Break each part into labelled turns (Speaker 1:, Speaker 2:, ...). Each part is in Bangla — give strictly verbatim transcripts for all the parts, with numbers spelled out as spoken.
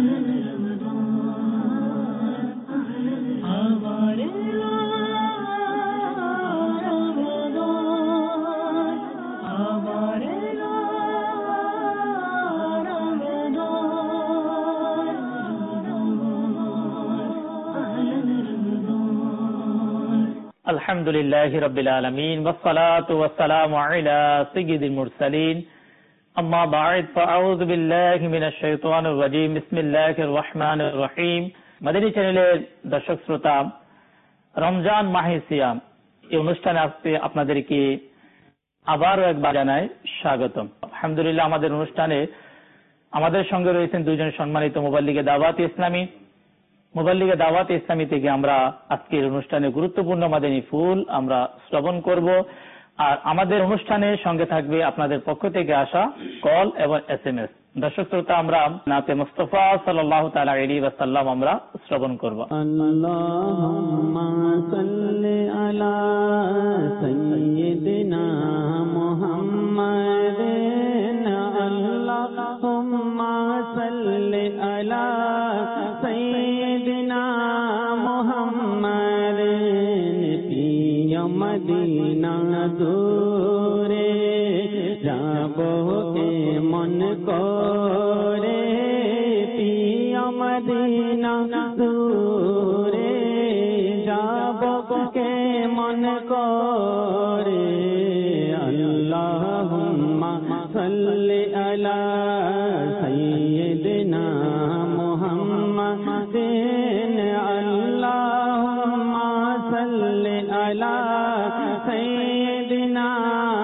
Speaker 1: আলহামদুলিল্লাহি রাব্বিল আলামিন ওয়াসসালাতু ওয়াসসালামু আলা সাইয়্যিদিল মুরসালিন আম্মা বা'দ ফাআউযু বিল্লাহি মিনাশ শাইতানির রাজীম বিসমিল্লাহির রহমানির রহিম। মাদানী চ্যানেলের দর্শক শ্রোতা, রমজান মাহে সিয়াম এই অনুষ্ঠানে আসতে আপনাদেরকে আবারও একবার জানাই স্বাগতম। আলহামদুলিল্লাহ, আমাদের অনুষ্ঠানে আমাদের সঙ্গে রয়েছেন দুইজন সম্মানিত মুবাল্লিগে দাওয়াত ইসলামী। মুবাল্লিগে দাওয়াত ইসলামী থেকে আমরা আজকের অনুষ্ঠানে গুরুত্বপূর্ণ মাদানী ফুল আমরা শ্রবণ করব, আর আমাদের অনুষ্ঠানে সঙ্গে থাকবে আপনাদের পক্ষ থেকে আসা কল এবং এস এম এস। দর্শক শ্রোতা, আমরা নাতে মুস্তাফা সাল্লাল্লাহু তাআলা আলাইহি ওয়াসাল্লাম আমরা শ্রবণ করব।
Speaker 2: আল্লাহুম্মা সাল্লি আলা সাইয়্যিদিনা মুহাম্মাদিন আল্লাহুম্মা সাল্লি আলা সাইয়্যিদিনা মুহাম্মাদিন পিয়া মদিনা দূরে যাবো কে মন করে পিয়া মদিনা দূরে যাবো কে মন করে আল্লাহুম্মা সাল্লি আলা সাইয়্যিদিনা মুহাম্মাদিন আল্লাহুম্মা সাল্লি আলা সাইয়্যিদিনা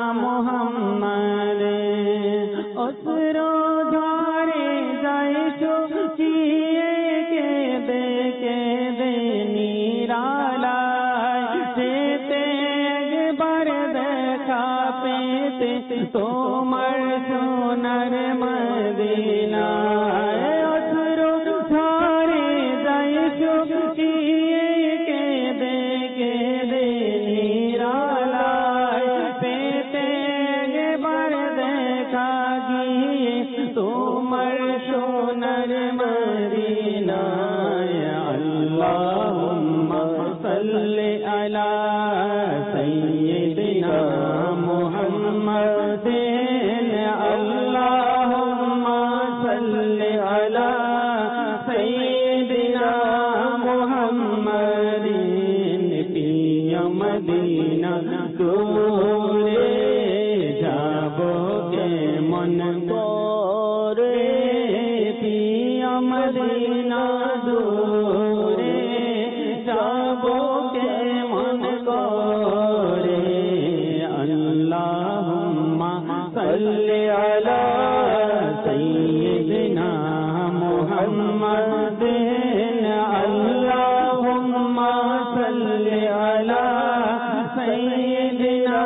Speaker 2: মুহাম্মাদিন অসরো ধারে যাই শুকিয়ে কেঁদে কেঁদে নিরালায় যেতে একবার দেখা পেতে তোমার সোনার মদিনায় অসরো ধারে যাই শুকিয়ে কেঁদে কেঁদে নিরালায় পেতে একবার দেখা গিয়ে তোমার সোনার মদিনায় আল্লাহুম্মা সাল্লি আলা সাইয়্যিদিনা মুহাম্মাদিন আল্লাহুম্মা সাল্লি আলা সাইয়্যিদিনা মুহাম্মাদিন পিয়া মদিনা দূরে যাবো কে মন করে পিয়া মদিনা দূরে যাবো কে মন করে আল্লাহুম্মা সাল্লি আলা সাইয়্যিদিনা মুহাম্মাদিন আল্লাহুম্মা সাল্লি আলা সাইয়্যিদিনা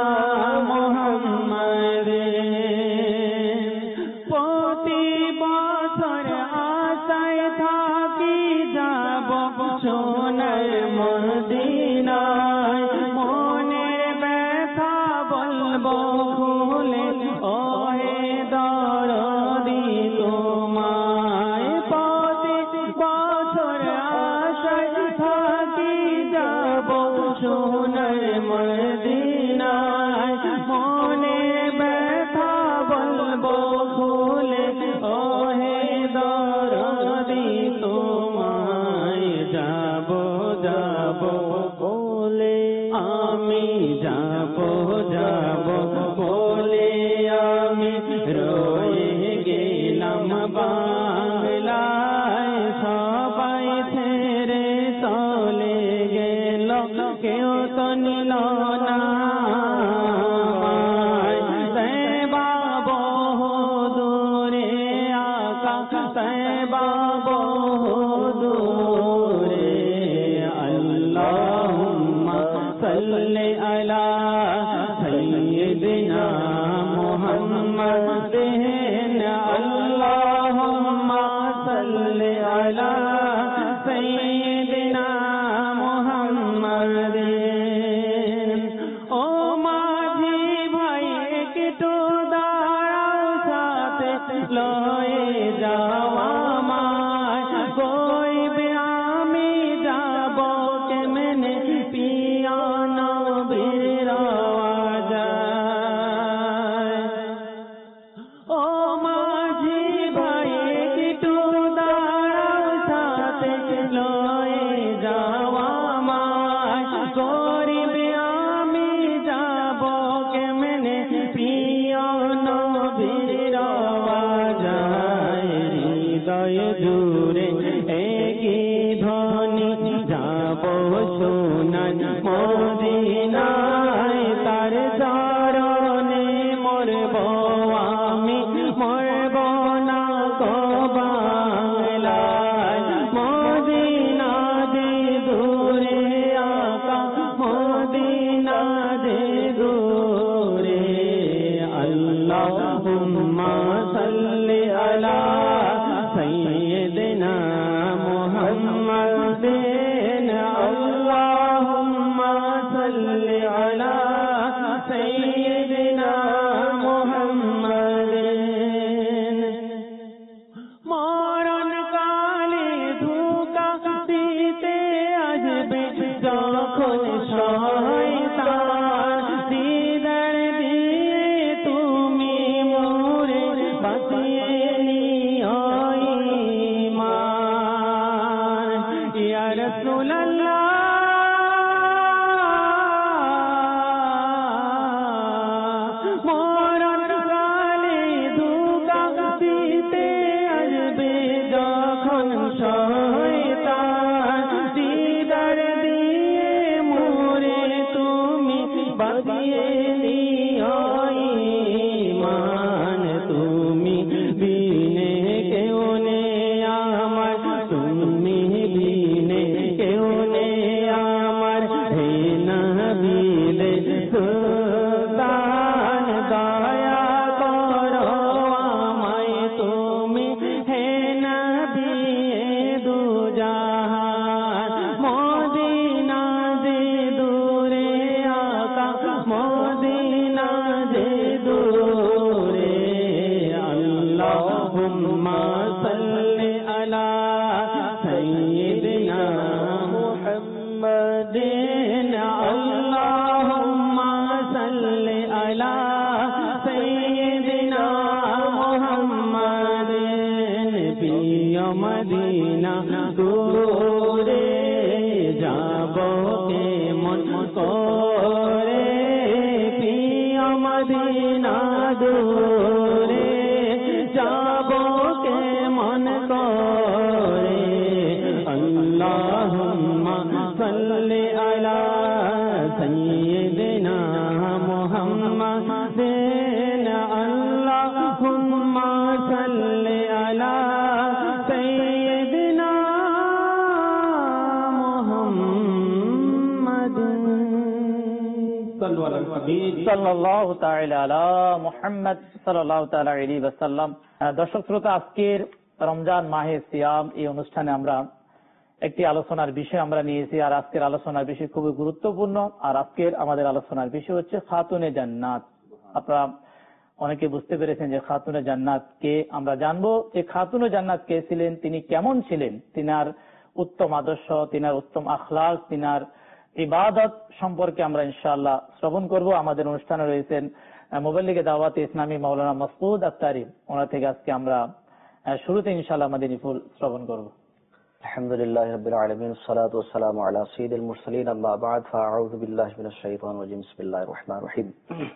Speaker 2: মুহাম্মাদিন প্রতি বছর আশায় থাকি যাব সোনার মদিনায় মনের ব্যথা বলবো খুলে ওহে দরদি তোমায় প্রতি বছর আশায় থাকি যাব সোনার মদিনায় মনের ব্যথা বলবো খুলে ওহে দরদি তোমায় যাব যাব বলে আমি যাব যাব বলে আমি রয়ে গেলাম বাংলায় সবাই ছেড়ে চলে গেল কেউ তো নিল না দূরে আকা দূরে আল্লাহুম্মা সাল্লি আলা সাইয়্যিদিনা মুহাম্মাদিন আল্লাহুম্মা সাল্লি আলা সাইয়্যিদিনা মুহাম্মাদিন ও মাঝি ভাই একটু দাঁড়াও সাথে লয়ে যাওয়া মায় জুড়ে একই ধ্বনি যাব সোনার মদিনায় তার চরণে মরব আমি মরব না গো বাংলায় মদিনা যে দূরে আকা মদিনা যে দূরে আল্লাহুম্মা সাল্লি আলা সাইয়্যিদিনা মুহাম্মাদিন আল্লাহুম্মা সাল্লি আলা সাইয়্যিদিনা মুহাম্মাদিন মরণ কালে ধোঁকা দিতে আসবে যখন শয়তান দিদার দিয়ে তুমি মোরে বাঁচিয়ে নিও ঈমান ইয়া রাসূলুল্লাহ মরণ কালে ধোঁকা দিতে আসবে যখন শয়তান দিদার দিয়ে মোরে তুমি বাঁচিয়ে নিও ঈমান তুমি বিনে কেউ নেই আমার তুমি বিনে কেউ নেই আমার হে নবীর সুলতান দয়া করো আমায় তুমি হে নবী দুজাহান মদিনা যে দূরে আকা মদিনা যে দূরে আল্লাহুম্মা সাল্লি আলা সাইয়্যিদিনা মুহাম্মাদিন আল্লাহুম্মা সাল্লি আলা সাইয়্যিদিনা মুহাম্মাদিন প্রিয় মদিনা দূরে যাব কেমন করে প্রিয় মদিনা দূরে যাব কেমন করে আল্লাহুম্মা সাল্লি আলা সাইয়্যিদিনা মুহাম্মাদিন আল্লাহুম্মা সাল্লি আলা সাইয়্যিদিনা মুহাম্মাদিন সাল্লু আলা হাবিব
Speaker 1: সাল্লাল্লাহু তাআলা আলা মুহাম্মদ সাল্লাল্লাহু তাআলা আলাইহি ওয়াসাল্লাম। দর্শক শ্রোতা, আজকের রমজান মাহে সিয়াম এই অনুষ্ঠানে আমরা একটি আলোচনার বিষয় আমরা নিয়েছি। আর আজকের আলোচনার বিষয় খুবই গুরুত্বপূর্ণ। আর আজকের আমাদের আলোচনার বিষয় হচ্ছে খাতুনে জান্নাত। আপনারা অনেকে বুঝতে পেরেছেন যে খাতুনে জান্নাত কে। আমরা জানবো যে খাতুনে জান্নাত কে ছিলেন, তিনি কেমন ছিলেন, তিনার উত্তম আদর্শ, তিনার উত্তম আখলাক, তিনার ইবাদত সম্পর্কে আমরা ইনশাআল্লাহ শ্রবণ করব। আমাদের অনুষ্ঠানে রয়েছেন মুবাল্লিগে দাওয়াতে ইসলামী মাওলানা মাসউদ আত্তারি, ওনার থেকে আজকে আমরা শুরুতে ইনশাআল্লাহ আমাদের ফুল শ্রবণ করব।
Speaker 3: আলহামদুলিল্লাহি রাব্বিল আলামিন, সালাতু ওয়াসসালামু আলা সাইয়্যিদিল মুরসালিন, আম্মা বা'দ, ফাআউযু বিল্লাহি মিনাশ শাইতানির রাজিম, বিসমিল্লাহির রহমানির রহিম।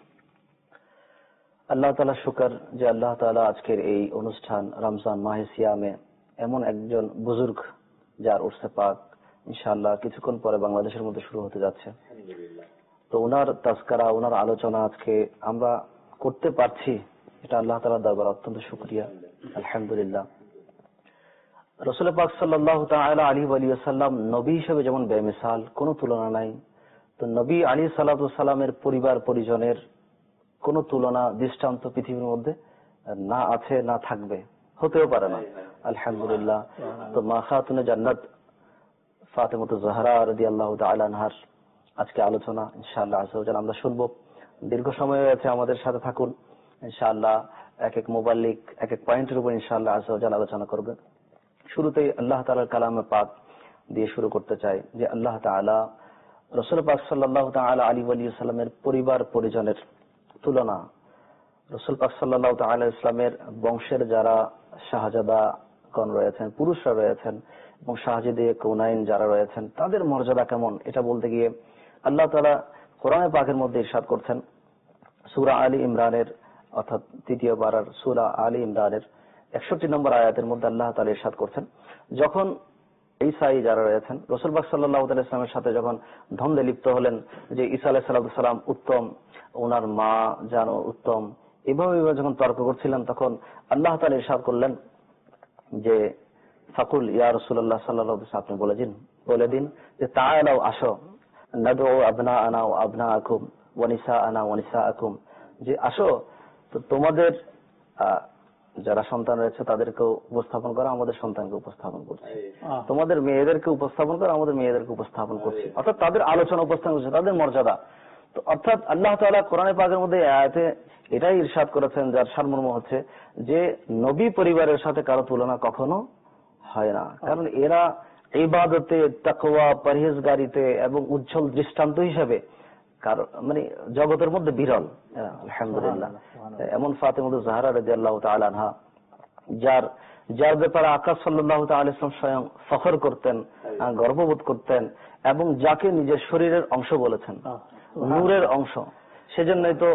Speaker 3: আল্লাহ তাআলা শুকর যে আল্লাহ তাআলা আজকের এই অনুষ্ঠান রমজান মাহে সিয়ামে এমন একজন বুজুর্গ যার উরসে পাক ইনশাআল্লাহ কিছুক্ষণ পরে বাংলাদেশের মধ্যে শুরু হতে যাচ্ছে। তো ওনার তাজকারা, ওনার আলোচনা আজকে আমরা করতে পারছি, এটা আল্লাহ তাআলার দরবারে অত্যন্ত শুকরিয়া, আলহামদুলিল্লাহ। রাসূল পাক সাল্লাল্লাহু তাআলা আলাইহি ওয়া সাল্লাম নবী হিসেবে যেমন বেমিসাল, কোনো তুলনা নাই। তো নবী আলাইহিস সালাতু ওয়াস সালামের পরিবার পরিজনের কোনো তুলনা দৃষ্টান্ত পৃথিবীর মধ্যে না আছে, না থাকবে, হতেও পারে না, আলহামদুলিল্লাহ। তো মা খাতুনে জান্নাত ফাতেমাতুজ জাহরা রাদিয়াল্লাহু তাআলা আনহার আজকে আলোচনা ইনশাআল্লাহ আজ আমরা শুনবো। দীর্ঘ সময় হয়েছে, আমাদের সাথে থাকুন ইনশাআল্লাহ। এক এক মুবাল্লিগ এক এক পয়েন্টের উপর ইনশাআল্লাহ আজ আলোচনা করবে। শুরুতেই আল্লাহ তাআলার কালামে পাক দিয়ে শুরু করতে চাই যে আল্লাহ তাআলা রাসূল পাক সাল্লাল্লাহু তাআলা আলাইহি ওয়া সাল্লামের পরিবার পরিজনের তুলনা, রাসূল পাক সাল্লাল্লাহু তাআলা আলাইহি ইসলামের বংশের যারা শাহজাদা গণ রয়েছেন, পুরুষরা রয়েছেন, এবং শাহজাদে কৌনাইন যারা রয়েছেন তাদের মর্যাদা কেমন, এটা বলতে গিয়ে আল্লাহ তাআলা কোরআনে পাকের মধ্যে ইরশাদ করছেন সূরা আলী ইমরানের অর্থাৎ তৃতীয় পারার সূরা আলী ইমরানের একষট্টি নম্বর আয়াতের মধ্যে আল্লাহ তাআলা ইরশাদ করছেন, যখন ঈসাই যারা রয়েছেন রাসূল পাক সাল্লাল্লাহু আলাইহি ওয়াসাল্লামের সাথে যখন দ্বন্দ্বে লিপ্ত হলেন যে ঈসা আলাইহিস সালাম উত্তম, ওনার মা যেন উত্তম, এভাবে যখন তর্ক করছিলেন, তখন আল্লাহ তাআলা ইরশাদ করলেন যে ফাকুল ইয়া রাসূলুল্লাহ সাল্লাল্লাহু আলাইহি ওয়াসাল্লাম, আপনি বলে দিন বলে দিন যে তাআলাও আসো, নাদউ আবনাআনা ওয়া আবনাআকুম ওয়া নিসাআনা ওয়া নিসাআকুম, যে আসো তো তোমাদের যারা সন্তান রয়েছে তাদেরকেও উপস্থাপন করা, আমাদের সন্তানকে উপস্থাপন করছি, তোমাদের মেয়েদেরকে উপস্থাপন করা, আমাদের মেয়েদেরকে উপস্থাপন করছি, অর্থাৎ তাদের আলোচনা উপস্থাপন করছে, তাদের মর্যাদা। তো অর্থাৎ আল্লাহ তাআলা কোরআনে পাকের মধ্যে আয়াতে এটাই ইরশাদ করেছেন, যার সারমর্ম হচ্ছে যে নবী পরিবারের সাথে কারো তুলনা কখনো হয় না, কারণ এরা ইবাদতে, তাকওয়া, পরহেজগারিতে এবং উজ্জ্বল দৃষ্টান্ত হিসেবে কারো মানে জগতের মধ্যে বিরল। আলহামদুলিল্লাহ, এমন ফাতেমা জাহরা রাদিয়াল্লাহু তাআলা আনহা, যার যার ব্যাপারে আকা সাল্লাল্লাহু তাআলা আলাইহি ওয়াসাল্লাম স্বয়ং ফখর করতেন, গর্ববোধ করতেন, এবং যাকে নিজের শরীরের অংশ বলেছেন, নূরের অংশ। সেজন্যই তো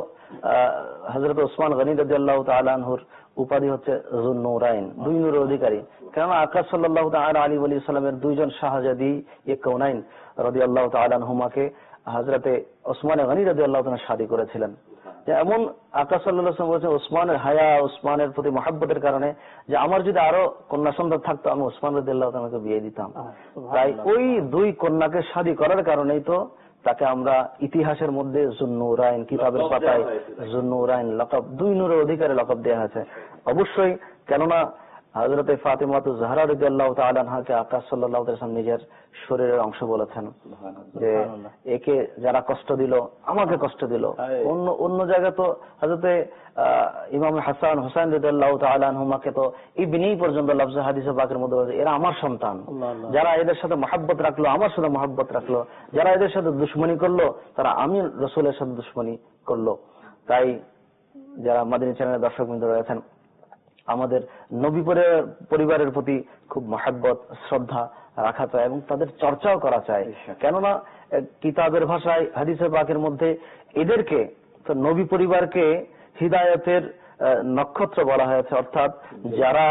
Speaker 3: হযরত ওসমান গনি রাদিয়াল্লাহু তাআলা আনহুর উপাধি হচ্ছে যুন নূরাইন, দুই নূরের অধিকারী। কেননা আকা সাল্লাল্লাহু তাআলা আলাইহি ওয়া সাল্লামের দুইজন শাহজাদি এ কওনাইন রাদিয়াল্লাহু তাআলা আনহুমাকে হযরতে ওসমান গনি রাদিয়াল্লাহু তাআলা শাদী করেছিলেন। যে এমন আকা সাল্লাল্লাহু আলাইহি ওয়াসাল্লাম বলেছেন, ওসমানের হায়া, ওসমানের প্রতি মহব্বতের কারণে যে আমার যদি আরো কন্যা সন্তান থাকতো আমি ওসমান রাদিয়াল্লাহু তাআলাকে বিয়ে দিতাম। তাই ওই দুই কন্যাকে শাদী করার কারণেই তো তাকে আমরা ইতিহাসের মধ্যে যুন্নুরাইন, কিতাবের পাতায় যুন্নুরাইন লকব, দুই নূরের অধিকারী লকব দেওয়া হয়েছে। অবশ্যই, কেননা হযরতে ফাতেমা জাহরা রাদিয়াল্লাহু তাআলা আনহাকে আকা সাল্লাল্লাহু আলাইহি ওয়াসাল্লাম নিজের শরীরের অংশ বলেছেন, যে একে যারা কষ্ট দিল আমাকে কষ্ট দিল। অন্য অন্য জায়গায় তো হযরতে ইমাম হাসান হুসাইন রাদিয়াল্লাহু তাআলা আনহুমাকে তো ইবনি পর্যন্ত লফজ হাদিসে পাকের মধ্যে বলেছে এরা আমার সন্তান। যারা এদের সাথে মহব্বত রাখলো আমার সাথে মহব্বত রাখলো, যারা এদের সাথে দুশমনি করলো তারা আমি রাসূলের সাথে দুশমনি করলো। তাই যারা মাদানী চ্যানেলের দর্শকবৃন্দ রয়েছেন, আমাদের নবী পরিবারের প্রতি খুব মহব্বত, শ্রদ্ধা রাখা চাই এবং তাদের চর্চাও করা চাই। কেননা কিতাবের ভাষায় হাদিসে পাকের মধ্যে এদেরকে, নবী পরিবারকে হিদায়াতের নক্ষত্র বলা হয়েছে। অর্থাৎ যারা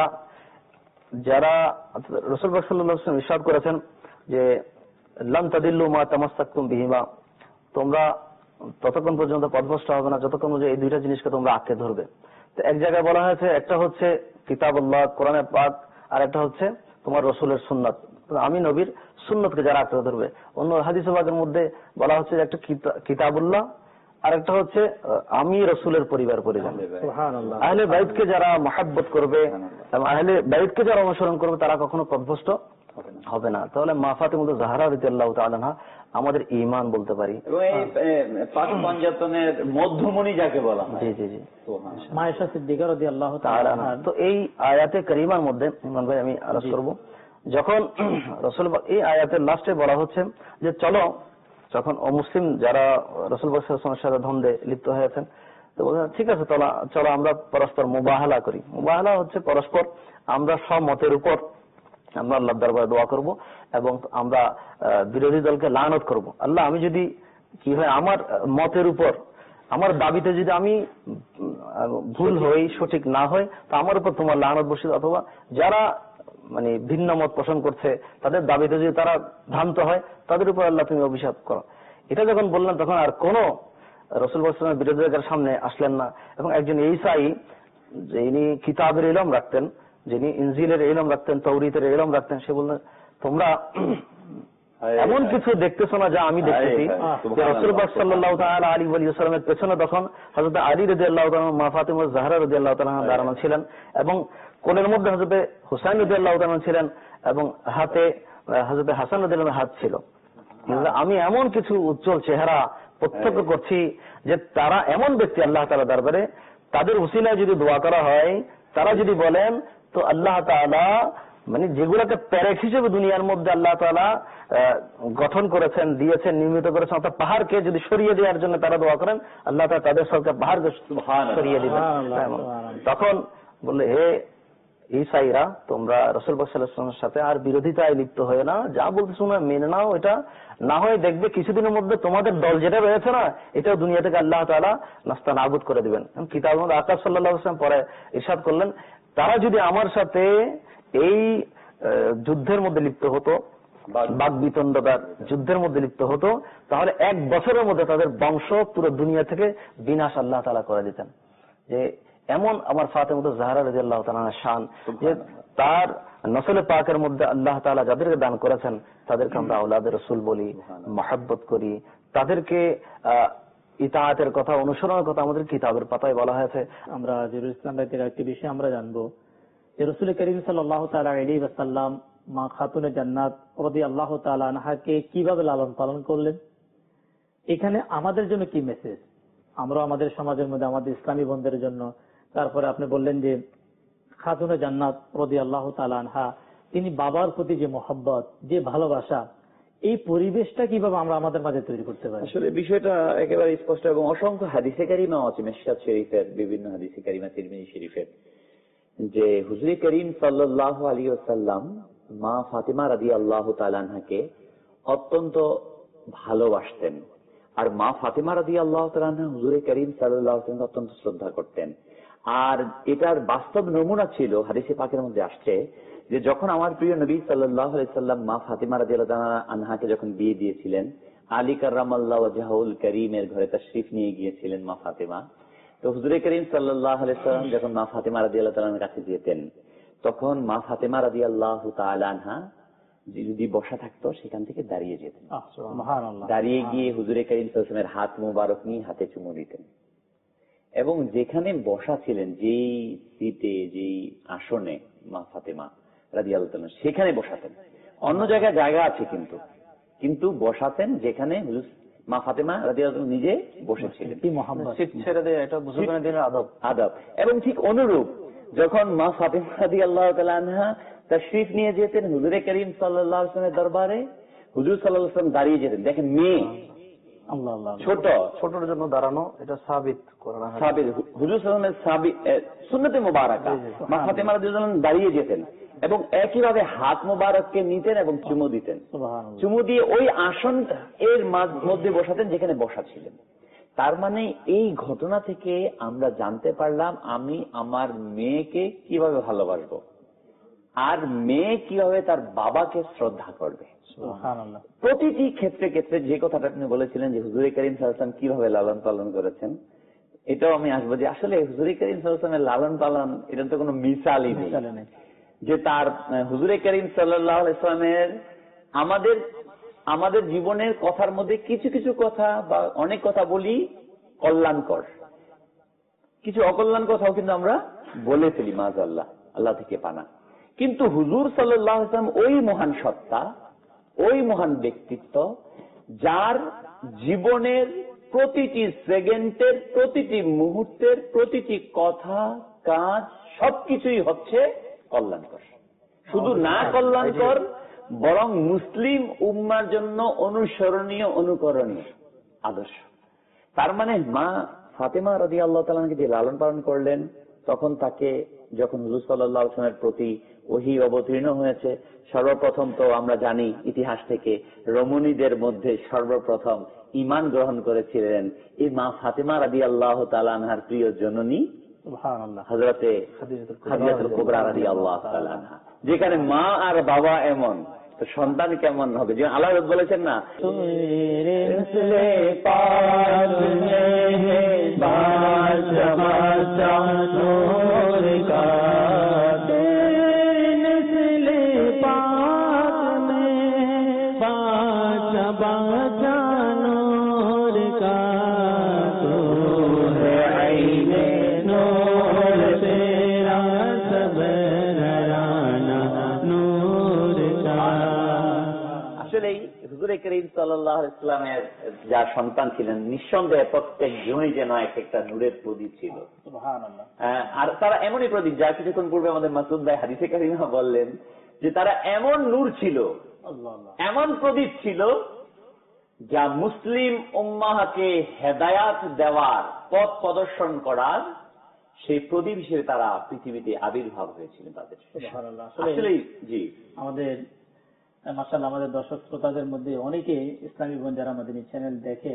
Speaker 3: যারা রাসূল সাল্লাল্লাহু আলাইহি ওয়াসাল্লাম ইরশাদ করেছেন যে লান তাদিল্লু মা তামাসসাকতুম বিহিমা, তোমরা ততক্ষণ পর্যন্ত পথভ্রষ্ট হবে না যতক্ষণ পর্যন্ত এই দুইটা জিনিসকে তোমরা আঁকড়ে ধরবে। তো এক জায়গায় বলা হয়েছে একটা হচ্ছে কিতাবুল্লাহ, কোরআনের পাক, আর একটা হচ্ছে তোমার রাসূলের সুন্নাত, আমি নবীর সুন্নতকে যারা আঁকড়ে ধরবে। অন্য হাদিসে পাকের মধ্যে বলা হচ্ছে একটা কিতাবুল্লাহ আর একটা হচ্ছে আমি রাসূলের পরিবার পরিজন। সুবহানাল্লাহ, আহলে বাইতকে যারা মহব্বত করবে এবং আহলে বাইতকে যারা অনুসরণ করবে তারা কখনো পথভ্রষ্ট হবে না। তাহলে মা ফাতেমা জাহরা রাদিয়াল্লাহু তাআলা আনহা আমাদের ঈমান বলতে পারি,
Speaker 4: এবং এই পাক পঞ্জাতনের মধ্যমণি যাকে বলা হয়।
Speaker 3: জি জি জি
Speaker 1: মা আয়েশা সিদ্দিকা রাদিয়াল্লাহু তাআলা আনহা।
Speaker 3: তো এই আয়াতে কারিমার মধ্যে ইমরান ভাই আমি আরজ করব, যখন রাসূল এই আয়াতের লাস্টে বলা হচ্ছে যে চলো, যখন অমুসলিম যারা রাসূল সাল্লাল্লাহু আলাইহি ওয়াসাল্লামের সাথে দ্বন্দ্বে লিপ্ত হয়েছেন, তো বলছেন ঠিক আছে চলো চলো আমরা পরস্পর মুবাহালা করি। মুবাহালা হচ্ছে পরস্পর আমরা সম্মতের উপর আমরা আল্লাহর দরবারে দোয়া করব এবং আমরা বিরোধী দলকে লানত করব। আল্লাহ, আমি যদি কি হয় আমার মতের উপর, আমার দাবিতে যদি আমি ভুল হই, সঠিক না হয়, তো আমার উপর তোমার লানত বসিয়ে, অথবা যারা মানে ভিন্ন মত পোষণ করছে তাদের দাবিতে যদি তারা ভ্রান্ত হয় তাদের উপর আল্লাহ তুমি অভিশাপ করো। এটা যখন বললেন তখন আর কোন রাসূল সাল্লাল্লাহু আলাইহি ওয়াসাল্লামের বিরোধিতার সামনে আসলেন না। এবং একজন ঈসাই যিনি কিতাবের ইলম রাখতেন, যিনি ইনজিলের ইলম রাখতেন, তাওরীতের ইলম রাখতেন, সে বললেন তোমরা এমন কিছু দেখতেছো না যা আমি দেখতেছি। রাসূল পাক সাল্লাল্লাহু তাআলা আলাইহি ওয়া সাল্লামের পেছনে তখন হযরত আলী রাদিয়াল্লাহু তাআলা, মা ফাতেমা জাহরা রাদিয়াল্লাহু তাআলা দাঁড়ানো ছিলেন এবং কোলের মধ্যে হযরত হুসাইন রাদিয়াল্লাহু তাআলা ছিলেন এবং হাতে হযরত হাসান রাদিয়াল্লাহু হাত ছিল। আমি এমন কিছু উজ্জ্বল চেহারা প্রত্যক্ষ করছি যে তারা এমন ব্যক্তি আল্লাহ তাআলা দরবারে তাদের উসিলায় যদি দোয়া করা হয়, তারা যদি বলেন, তো আল্লাহ তাআলা মানে যেগুলোকে প্যারেক হিসেবে দুনিয়ার মধ্যে আল্লাহ তাআলা গঠন করেছেন, দিয়েছেন, নির্মিত করেছেন, অর্থাৎ পাহাড়কে যদি সরিয়ে দেওয়ার জন্য তারা দোয়া করেন, আল্লাহ তাআলা তাদের সরকার পাহাড়কে সরিয়ে দিবেন। তখন বললে, হে ঈসাইরা, তোমরা রাসূল সাল্লাল্লাহু আলাইহি ওয়াসাল্লামের সাথে আর বিরোধিতায় লিপ্ত হয়ে না, যা বলতেছো না মেনে নাও, এটা না হয় দেখবে কিছুদিনের মধ্যে তোমাদের দল যেটা রয়েছে না, এটাও দুনিয়া থেকে আল্লাহ তাআলা নাস্তা নাবুদ করে দিবেন। কিতাবের মধ্যে আকা সাল্লাল্লাহু আলাইহি ওয়াসাল্লাম পরে ইরশাদ করলেন, তারা যদি আমার সাথে এই আহ, যুদ্ধের মধ্যে লিপ্ত হতো, বাক বিতণ্ডতার যুদ্ধের মধ্যে লিপ্ত হতো, তাহলে এক বছরের মধ্যে তাদের বংশ পুরো দুনিয়া থেকে বিনাশ আল্লাহ তাআলা করে দিতেন। যে এমন আমার ফাতেমা জাহরা রাদিয়াল্লাহু তাআলার শান, যে তার নসলে পাকের মধ্যে আল্লাহ তাআলা যাদেরকে দান করেছেন তাদেরকে আমরা আওলাদে রাসূল বলি, মহব্বত করি, তাদেরকে আহ ইতাআতের কথা, অনুসরণের কথা আমাদের কিতাবের পাতায় বলা হয়েছে।
Speaker 1: আমরা জিরুল ইসলাম ভাইদের একটি বিষয় আমরা জানবো যে রাসূল করিম সাল্লাল্লাহু তাআলা আলাইহি ওয়াসাল্লাম মা খাতুনে জান্নাত রাদিয়াল্লাহু তাআলা আনহাকে কিভাবে লালন পালন করলেন, এখানে আমাদের জন্য কি মেসেজ, আমরা আমাদের সমাজের মধ্যে আমাদের ইসলামী বন্ধুদের জন্য। তারপরে আপনি বললেন যে খাতুনে জান্নাত রাদিয়াল্লাহু তাআলা আনহা, তিনি বাবার প্রতি যে মহব্বত, যে ভালোবাসা, এই পরিবেশটা কিভাবে আমরা আমাদের মাঝে তৈরি করতে পারি?
Speaker 4: আসলে বিষয়টা একেবারে স্পষ্ট এবং অসংখ্য হাদিসে কারিমা আছে, মিশকাত শরীফের, বিভিন্ন হাদিসে কারিমা, তিরমিজি শরীফের, যে হুজুর করিম সাল্লাল্লাহু আলাইহি ওয়াসাল্লাম মা ফাতিমা রাদিয়াল্লাহু তাআলা আনহাকে অত্যন্ত ভালোবাসতেন, আর মা ফাতিমা রাদিয়াল্লাহু তাআলা আনহা হুজুর করিম সাল্লাল্লাহু আলাইহি ওয়াসাল্লামকে অত্যন্ত শ্রদ্ধা করতেন। আর এটার বাস্তব নমুনা ছিল হাদিসে পাকের মধ্যে আসছে যে যখন আমার প্রিয় নবী সাল্লাল্লাহু আলাইহি সাল্লাম মা ফাতিমা রাদিয়াল্লাহু তাআলা আনহাকে যখন বিয়ে দিয়েছিলেন, আলী কাররামাল্লাহু ওয়াজহাহুল কারীমের ঘরে তাশরীফ নিয়ে গিয়েছিলেন মা ফাতিমা। তো হুজুর করিম সাল্লাল্লাহু আলাইহি সাল্লাম যখন মা ফাতিমা রাদিয়াল্লাহু তাআলার কাছে যেতেন, তখন মা ফাতিমা রাদিয়াল্লাহু তাআলা আনহা যদি বসা থাকতো সেখান থেকে দাঁড়িয়ে যেতেন,
Speaker 1: সুবহানাল্লাহ,
Speaker 4: দাঁড়িয়ে গিয়ে হুজুর করিম সাল্লাল্লাহু আলাইহি ওয়াসাল্লামের হাত মোবারক নিয়ে হাতে চুমু দিতেন, এবং যেখানে বসা ছিলেন, যেই সিটে, যেই আসনে মা ফাতিমা রাদিয়াল্লাহু তাআলা সেখানে বসাতেন। অন্য জায়গায় জায়গা আছে কিন্তু কিন্তু বসাতেন যেখানে মা ফাতিমা রাদিয়াল্লাহু তাআলা নিজে বসেছিলেন।
Speaker 1: কি মহব্বত,
Speaker 3: সিট ছেড়ে দিয়ে, এটা বুজুর্গদের দিনের আদব
Speaker 4: আদব। এবং ঠিক অনুরূপ যখন মা ফাতিমা রাদিয়াল্লাহু তাআলা আনহা তাশরীফ নিয়ে যেতেন হুজুর করিম সাল্লাল্লাহু আলাইহি ওয়াসাল্লামের দরবারে, হুজুর সাল্লাল্লাহু আলাইহি ওয়াসাল্লাম দাঁড়িয়ে যেতেন। দেখেন, মেয়ে
Speaker 1: আল্লাহ আল্লাহ,
Speaker 4: ছোট,
Speaker 3: ছোটর জন্য দাঁড়ানো, এটা সাবিত করা হয়।
Speaker 4: সাবিত হুজুর সাল্লাল্লাহু আলাইহি ওয়াসাল্লামের সুন্নতে মুবারাকা, মা ফাতিমা রাদিয়াল্লাহু আনহা দাঁড়িয়ে যেতেন এবং একইভাবে হাত মোবারককে নিতেন এবং চুমু দিতেন। চুমু দিয়ে ওই আসন এর মধ্যে বসাতেন যেখানে বসা ছিলেন। তার মানে এই ঘটনা থেকে আমরা জানতে পারলাম আমি আমার মেয়েকে কিভাবে ভালোবাসবো, আর মেয়ে কিভাবে তার বাবাকে শ্রদ্ধা করবে। প্রতিটি ক্ষেত্রে ক্ষেত্রে যে কথাটা আপনি বলেছিলেন যে হুজুর করিম সাল্লাল্লাহু আলাইহি ওয়াসাল্লাম কিভাবে লালন পালন করেছেন, এটাও আমি আসবো যে আসলে হুজুর করিম সাল্লাল্লাহু আলাইহি ওয়াসাল্লামের লালন পালন এটা তো কোনো মিসালই নেই, যে তার হুজুর করিম সাল্লাল্লাহু আলাইহি ওয়াসাল্লামের আমাদের আমাদের জীবনের কথার মধ্যে কিছু কিছু কথা বা অনেক কথা বলি কল্যাণকর, কিছু অকল্যাণ কথাও কিন্তু আমরা বলে ফেলি, মাযআল্লাহ, আল্লাহ থেকে পানা। কিন্তু হুজুর সাল্লাল্লাহু আলাইহি ওয়াসাল্লাম ওই মহান সত্তা, ওই মহান ব্যক্তিত্ব যার জীবনের প্রতিটি সেকেন্ডের, প্রতিটি মুহূর্তের, প্রতিটি কথা, কাজ সবকিছুই হচ্ছে কল্যাণকর। শুধু না কল্যাণকর, বরং মুসলিম উম্মার জন্য অনুসরণীয়, অনুকরণীয় আদর্শ। তার মানে মা ফাতিমা রাদিয়াল্লাহু তাআলা আনহাকে যে লালন পালন করলেন, তখন তাকে যখন হুজুর সাল্লাল্লাহু আলাইহি ওয়াসাল্লামের প্রতি ওহী অবতীর্ণ হয়েছে, সর্বপ্রথম তো আমরা জানি ইতিহাস থেকে রমণীদের মধ্যে সর্বপ্রথম ঈমান গ্রহণ করেছিলেন এই মা ফাতিমা রাদিয়াল্লাহু তাআলা আনহার প্রিয় জননী
Speaker 1: সুবহানাল্লাহ
Speaker 4: হযরতে খাদিজাতুল কুবরা রাদিয়াল্লাহু তাআলা আনহা। যেখানে মা আর বাবা এমন, তো সন্তান কেমন হবে? যে আল্লাহ বলেছেন না, করিম সাল্লাল্লাহু আলাইহি ওয়াসাল্লামের যার সন্তান ছিলেন, নিঃসন্দেহে প্রত্যেক জনই যেন এক একটা নূরের প্রদীপ ছিল। সুবহানাল্লাহ। আর তারা এমনই প্রদীপ, যা কিছুক্ষণ পূর্বে আমাদের মাসুদ ভাই হাদিসে কারিমা বললেন যে তারা এমন নূর ছিল, এমন প্রদীপ ছিল যা মুসলিম উম্মাহকে হেদায়াত দেওয়ার, পথ প্রদর্শন করার সেই প্রদীপ হিসেবে তারা পৃথিবীতে আবির্ভাব হয়েছিলেন তাদের।
Speaker 1: সুবহানাল্লাহ।
Speaker 4: আসলেই জি,
Speaker 1: আমাদের মাশাআল্লাহ আমাদের দর্শক শ্রোতাদের মধ্যে অনেকে ইসলামী বোন যারা আমাদের এই চ্যানেল দেখেন,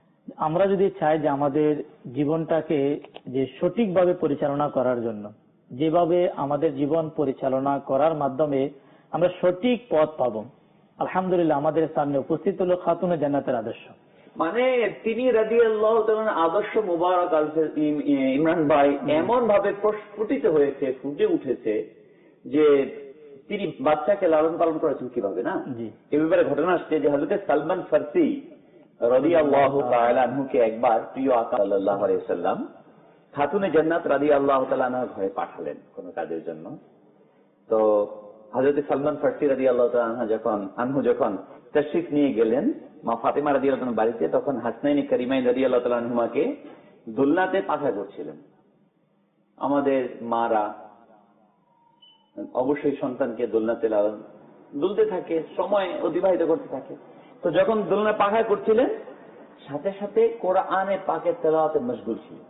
Speaker 1: আমরা যদি চাই যে আমাদের জীবনটাকে যে সঠিকভাবে পরিচালনা করার জন্য, যেভাবে আমাদের জীবন পরিচালনা করার মাধ্যমে আমরা সঠিক পথ পাব। আলহামদুলিল্লাহ, আমাদের সামনে উপস্থিত হলো খাতুনে জান্নাতের আদর্শ।
Speaker 4: মানে তিনি রাদিয়াল্লাহু তাআলার আদর্শ মুবারক ইমরান ভাই এমন ভাবে প্রস্ফুটিত হয়েছে, ফুটে উঠেছে যে তিনি বাচ্চাকে লালন পালন করেছেন কিভাবে না। এ ব্যাপারে ঘটনা আসছে যে হযরত সালমান ফারসি রাদিয়াল্লাহু তাআলা আনহুকে একবার প্রিয় আকা সাল্লাল্লাহু আলাইহি ওয়াসাল্লাম খাতুনে জান্নাত রাদিয়াল্লাহু তাআলা আনহার ঘরে পাঠালেন কোন কাজের জন্য। তো হযরত সালমান ফারসি রাদিয়াল্লাহু তাআলা আনহু যখন আনহু যখন তাশরিফ নিয়ে গেলেন মা ফাতেমা রাদিয়াল্লাহু তাআলার বাড়িতে, তখন হাসনাইনি কারিমাইন রাদিয়াল্লাহু তাআলা আনহুমাকে দোলনাতে পাঠা করছিলেন। আমাদের মারা অবশ্যই সন্তানকে দোলনাতে দুলতে থাকে, সময় অতিবাহিত করতে থাকে। তো যখন দোলনা পাখা করছিলেন সাথে সাথে কোরআনে পাকের তেলাওয়াতে মশগুল ছিলেন।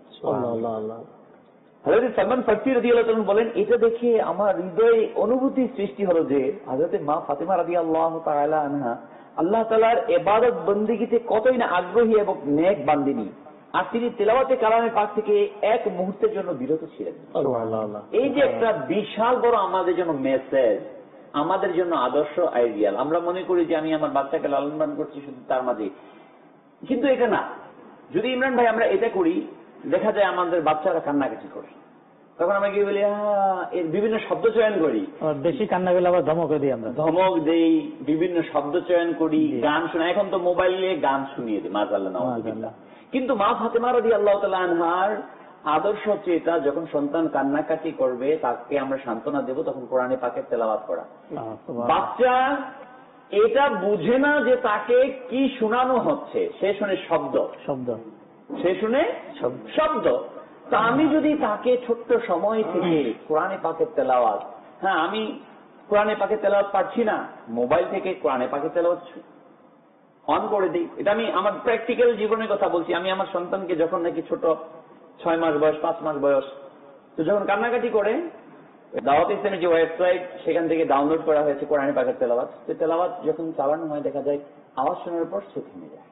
Speaker 4: হযরত সালমান ফারসি রাদিয়াল্লাহু তাআলা বলেন, এটা দেখে আমার হৃদয়ে অনুভূতি সৃষ্টি হলো যে হযরত মা ফাতেমা রাদিয়াল্লাহু তাআলা আনহা আল্লাহ তাআলার ইবাদত বন্দেগীতে কতই না আগ্রহী এবং নেক বান্দিনী, আর তিনি তেলাওয়াতে কালামে পাক থেকে এক মুহূর্তের জন্য বিরত ছিলেন। এই যে একটা বিশাল বড় আমাদের জন্য মেসেজ, আমাদের জন্য আদর্শ আইডিয়াল। আমরা মনে করি যে আমি আমার বাচ্চাকে লালন পালন করছি শুধু তার মাঝে, কিন্তু এটা না। যদি ইমরান ভাই আমরা এটা করি, দেখা যায় আমাদের বাচ্চারা কান্নাকাটি করে, তখন আমরা কি বলি, এর বিভিন্ন শব্দ চয়ন করি,
Speaker 1: বেশি কান্না করলে আবার ধমক দিই, আমরা
Speaker 4: ধমক দেই, বিভিন্ন শব্দ চয়ন করি, গান শোনা। এখন তো মোবাইলে গান শুনিয়ে দিই, মাশাআল্লাহ নাউযুবিল্লাহ। কিন্তু মা ফাতেমা রাদিয়াল্লাহু তাআলা আনহার আদর্শ হচ্ছে এটা, যখন সন্তান কান্নাকাটি করবে তাকে আমরা সান্ত্বনা দেব, তখন কোরআনে পাকের তেলাওয়াত করা। বাচ্চা এটা বুঝে না যে তাকে কি শোনানো হচ্ছে, সে শুনে শব্দ
Speaker 1: শব্দ
Speaker 4: সে শুনে শব্দ। তা আমি যদি তাকে ছোট্ট সময় থেকে কোরআনে পাকের তেলাওয়াত, হ্যাঁ আমি কোরআনে পাকের তেলাওয়াত পারছি না, মোবাইল থেকে কোরআনে পাকের তেলাওয়াত অন করে দিই। এটা আমি আমার প্র্যাকটিক্যাল জীবনের কথা বলছি। আমি আমার সন্তানকে যখন নাকি ছোট ছয় মাস বয়স, পাঁচ মাস বয়স, তো যখন কান্নাকাটি করে, দাওয়াত ইসলামের যে ওয়েবসাইট সেখান থেকে ডাউনলোড করা হয়েছে কোরআনে পাকের তেলাওয়াত, সে তেলাওয়াত যখন চালানো হয় দেখা যায় আওয়াজ শোনার পর সে থেমে যায়।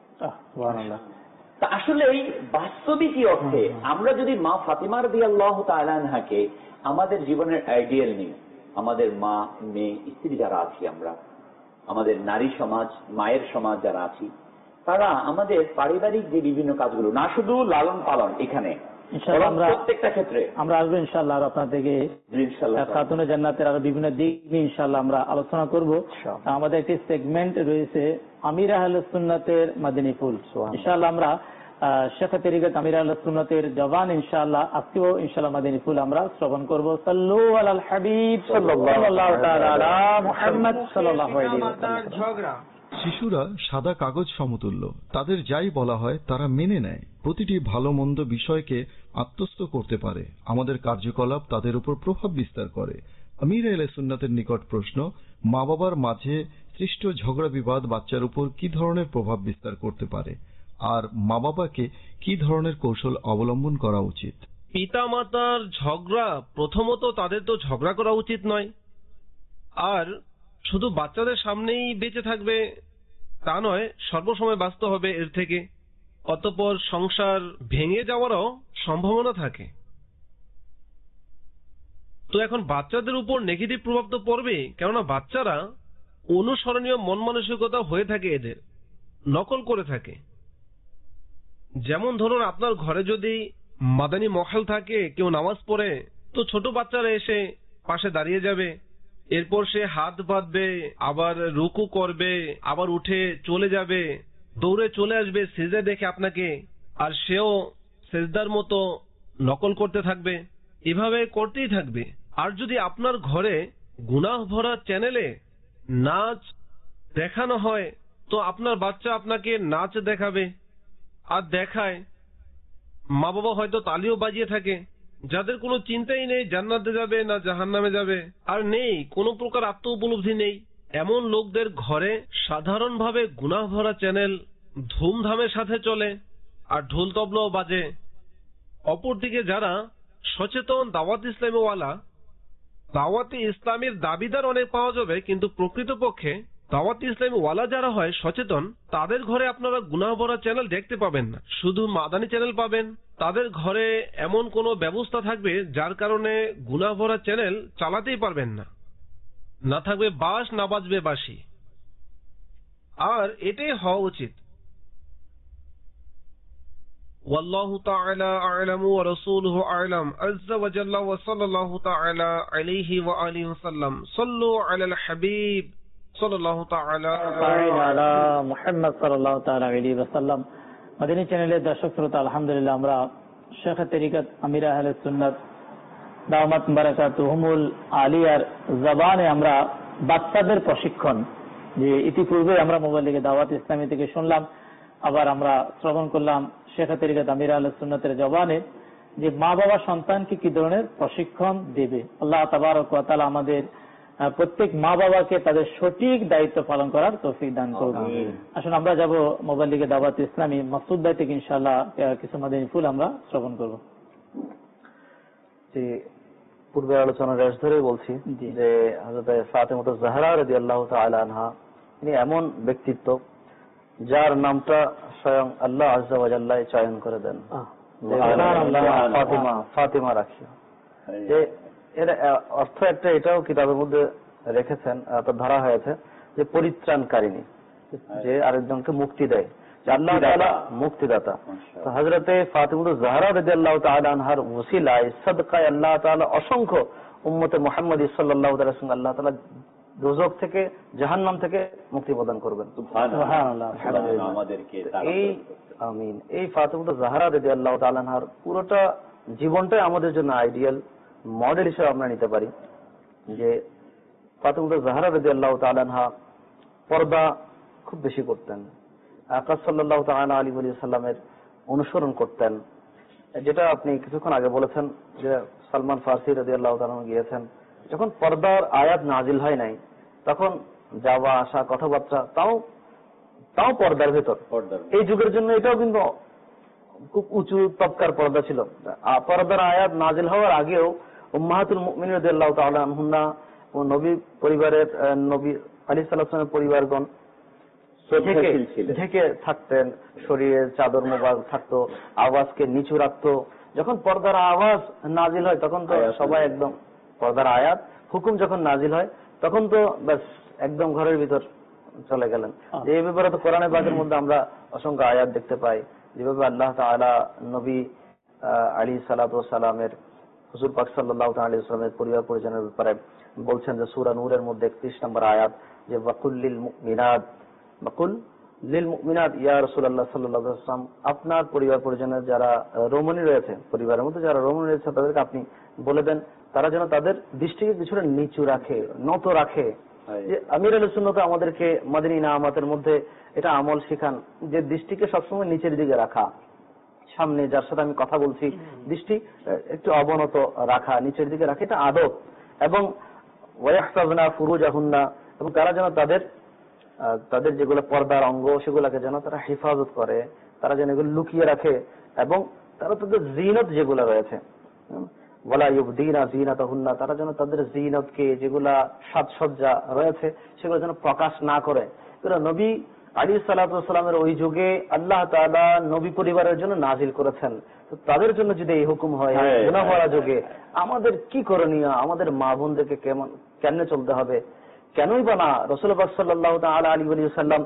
Speaker 4: তা আসলে এই বাস্তবিকই অর্থে আমরা যদি মা ফাতেমা রাদিয়াল্লাহু তাআলা আনহাকে আমাদের জীবনের আইডিয়াল নিই, আমাদের মা, মেয়ে, স্ত্রী যারা আছি আমরা, আমাদের নারী সমাজ, মায়ের সমাজ যারা আছি, তারা আমাদের পারিবারিক যে বিভিন্ন কাজগুলো, না শুধু লালন পালন, এখানে প্রত্যেকটা ক্ষেত্রে আমরা আসবো ইনশাআল্লাহ। আর আপনাদেরকে খাতুনে জান্নাতের আরো বিভিন্ন দিক নিয়ে ইনশাআল্লাহ আমরা আলোচনা করব। আমাদের একটি সেগমেন্ট রয়েছে আমির আহলে সুন্নাতের মাদানী ফুল। ইনশাআল্লাহ আমরা শেখ তরিকত আমির আহলে সুন্নাতের জবান ইনশাআল্লাহ আজকেও ইনশাআল্লাহ মাদানী ফুল আমরা শ্রবণ করব। সাল্লু আলাল হাবিব সাল্লাল্লাহু তাআলা আলা মুহাম্মদ সাল্লাল্লাহু আলাইহি ওয়াসাল্লাম।
Speaker 5: শিশুরা সাদা কাগজ সমতুল্য, তাদের যাই বলা হয় তারা মেনে নেয়, প্রতিটি ভালো মন্দ বিষয়কে আত্মস্থ করতে পারে, আমাদের কার্যকলাপ তাদের উপর প্রভাব বিস্তার করে। আমির আহলে সুন্নাতের নিকট প্রশ্ন, মা বাবার মাঝে সৃষ্ট ঝগড়া বিবাদ বাচ্চার উপর কি ধরনের প্রভাব বিস্তার করতে পারে, আর মা বাবাকে কি ধরনের কৌশল অবলম্বন করা উচিত?
Speaker 6: পিতা মাতার ঝগড়া, প্রথমত তাদের তো ঝগড়া করা উচিত নয়, আর শুধু বাচ্চাদের সামনেই বেঁচে থাকবে তা নয়, সর্বসময় বাঁচতে হবে এর থেকে। অতঃপর সংসার ভেঙে যাওয়ারও সম্ভাবনা থাকে। তো এখন বাচ্চাদের উপর নেগেটিভ প্রভাব তো পড়বে, কেননা বাচ্চারা অনুসরণীয় মন মানসিকতা হয়ে থাকে, এদের নকল করে থাকে। যেমন ধরুন আপনার ঘরে যদি মাদানী মহল থাকে, কেউ নামাজ পড়ে, তো ছোট বাচ্চারা এসে পাশে দাঁড়িয়ে যাবে, এরপর সে হাত বাঁধবে, আবার রুকু করবে, আবার উঠে চলে যাবে, দৌড়ে চলে আসবে সিজদা দেখে আপনাকে, আর সেও সিজদার মতো নকল করতে থাকবে, এভাবে করতেই থাকবে। আর যদি আপনার ঘরে গুনাহ ভরা চ্যানেলে নাচ দেখানো হয়, তো আপনার বাচ্চা আপনাকে নাচ দেখাবে আর দেখায়। মা বাবা হয়তো তালিও বাজিয়ে থাকে, যাদের কোনো চিন্তাই নেই জান্নাতে যাবে না জাহান্নামে যাবে, আর নেই কোনো প্রকার আত্ম উপলব্ধি নেই, এমন লোকদের ঘরে সাধারণভাবে গুনাহ ভরা চ্যানেল ধুমধামের সাথে চলে আর ঢোল তবলাও বাজে। অপরদিকে যারা সচেতন দাওয়াত ইসলামী ওয়ালা, দাওয়াতে ইসলামের দাবিদার অনেক পাওয়া যাবে, কিন্তু প্রকৃতপক্ষে দাওয়াত ইসলামী ওয়ালা যারা হয় সচেতন, তাদের ঘরে আপনারা গুনাহ ভরা চ্যানেল দেখতে পাবেন না, শুধু মাদানী চ্যানেল পাবেন তাদের ঘরে এমন কোনো ব্যবস্থা থাকবে যার কারণে গুনাহ ভরা চ্যানেল চালাতেই পারবেন না, না থাকবে বাঁশ, না বাজবে বাঁশি। আর এটাই হওয়া উচিত। والله تعالى أعلم ورسوله أعلم عز وجل وصلى الله تعالى عليه وآله وسلم صلوا على الحبيب صلى الله تعالى
Speaker 1: على محمد صلى الله تعالى عليه وسلم। মদিনী চ্যানেলের দর্শক শ্রোতা, আলহামদুলিল্লাহ আমরা শেখ তরিকত আমির আহলে সুন্নাত দাওমাত বারাকাতুহুমুল আলিয়ার জবানে আমরা বাচ্চাদের প্রশিক্ষণ, যে ইতিপূর্বে আমরা মোবাইল থেকে দাওয়াত ইসলামী থেকে শুনলাম, আবার আমরা শ্রবণ করলাম শেখ তরিকত আমির আহলে সুন্নাতের জবানে, যে মা বাবা সন্তানকে কি ধরনের প্রশিক্ষণ দেবে। আল্লাহ তাবারক ওয়া তাআলা আমাদের প্রত্যেক মা বাবাকে তাদের সঠিক দায়িত্ব পালন করার তৌফিক দান করুন। আসুন আমরা যাব মোবাইল থেকে দাওয়াত ইসলামী মাসউদ ভাই থেকে ইনশাআল্লাহ কিছু মাদানী ফুল আমরা শ্রবণ করব।
Speaker 3: জি, পূর্বে আলোচনার রেশ ধরে বলছি যে হযরত ফাতেমা জাহরা রাদিয়াল্লাহু তাআলা আনহা তিনি এমন ব্যক্তিত্ব যার নামটা স্বয়ং আল্লাহ আযজা ওয়া জাল্লা চয়ন করে দেন, ফাতিমা ফাতিমা রাখি। এর অর্থ একটা এটাও কিতাবের মধ্যে রেখেছেন, ধরা হয়েছে যে পরিত্রাণকারিণী, যে আরেকজনকে মুক্তি দেয়, আল্লাহ তাআলা মুক্তিদাতা। তো হযরতে ফাতিমা জাহরা রাদিয়াল্লাহু তাআলা আনহার ওসিলায় সাদকায় আল্লাহ তাআলা অসংখ্য উম্মতে মুহাম্মদী সাল্লাল্লাহু আলাইহি ওয়াসাল্লাম আল্লাহ তাআলা দোজখ থেকে, জাহান্নাম থেকে মুক্তি প্রদান করবেন। সুবহানাল্লাহ। এই আমিন। এই ফাতিমা জাহরা রাদিয়াল্লাহু তাআলা আনহার পুরোটা জীবনটাই আমাদের জন্য আইডিয়াল মডেল হিসেবে আমরা নিতে পারি। যে ফাতিমা জাহরা রাদিয়াল্লাহু তাআলা আনহা পর্দা খুব বেশি করতেন, আকা সাল্লাল্লাহু তাআলা আলাইহি ওয়া সাল্লামের অনুসরণ করতেন, যেটা আপনি কিছুক্ষণ আগে বলেছেন যে সালমান ফারসি রাদিয়াল্লাহু তাআলা গিয়েছেন, যখন পর্দার আয়াত নাজিল হয় নাই তখন যাওয়া আসা কথাবার্তা তাও তাও পর্দার ভেতর। এই যুগের জন্য এটাও কিন্তু খুব উঁচু তবকার পর্দা ছিল। পর্দার আয়াত নাজিল হওয়ার আগেও উম্মাহাতুল মুমিনিন রাদিয়াল্লাহু তাআলা আনহুন্না ও নবী পরিবারের নবী আলাইহিস সালামের পরিবারগণ ঢেকে থাকতেন, শরীরে চাদর মোবারক থাকতো, আওয়াজকে নিচু রাখতো। যখন পর্দার আওয়াজ নাজিল হয় তখন তো সবাই একদম, পর্দার আয়াত হুকুম যখন নাজিল হয় তখন তো ব্যাস একদম ঘরের ভিতর চলে গেলেন। এই ব্যাপারে তো কোরআনে পাকের মধ্যে আমরা অসংখ্য আয়াত দেখতে পাই, যেভাবে আল্লাহ তাআলা নবী আলাইহিস সালাতু ওয়াস সালামের হুজুর পাক সাল্লাল্লাহু তাআলা আলাইহি ওয়াসাল্লামের পরিবার পরিজনের ব্যাপারে বলছেন যে সূরা নূরের মধ্যে একত্রিশ নম্বর আয়াত, যে ওয়াকুল লিল মুমিনাত ওয়াকুল লিল মুমিনাত ইয়া রাসূলুল্লাহ সাল্লাল্লাহু আলাইহি ওয়াসাল্লাম, আপনার পরিবার পরিজনের যারা রমণী রয়েছে, পরিবারের মধ্যে যারা রমণী রয়েছে তাদেরকে আপনি বলে দেন তারা যেন তাদের দৃষ্টিকে কিছুটা নিচু রাখে, নত রাখে। আমির আহলে সুন্নাত আমাদেরকে মাদানী ইনামাতের মধ্যে এটা আমল শেখান যে দৃষ্টিকে সবসময় নিচের দিকে রাখা, সামনে যার সাথে আমি কথা বলছি দৃষ্টি একটু অবনত রাখা, নিচের দিকে রাখা, এটা আদব। এবং ওয়াহফাজনা ফুরুজাহুন্না, এবং তারা যেন তাদের তাদের যেগুলো পর্দার অঙ্গ সেগুলোকে যেন তারা হেফাজত করে, তারা যেন এগুলো লুকিয়ে রাখে, এবং তারা তাদের জিনত যেগুলো রয়েছে ওয়ালা ইউবদিনা জিনাতাহুন্না, তারা যেন তাদের জিনতকে যেগুলা সাজসজ্জা রয়েছে সেগুলো যেন প্রকাশ না করে। নবী আলাইহিস সালাতু ওয়াস সালামের ওই যুগে আল্লাহ তাআলা নবী পরিবারের জন্য নাজিল করেছেন, তো তাদের জন্য যদি এই হুকুম হয় গুনাহ ভরা যুগে, আমাদের কি করণীয়, আমাদের মা বোনদেরকে কেমন কেমনে চলতে হবে, কেনই বা না রাসূল পাক সাল্লাল্লাহু তাআলা আলাইহি ওয়া সাল্লাম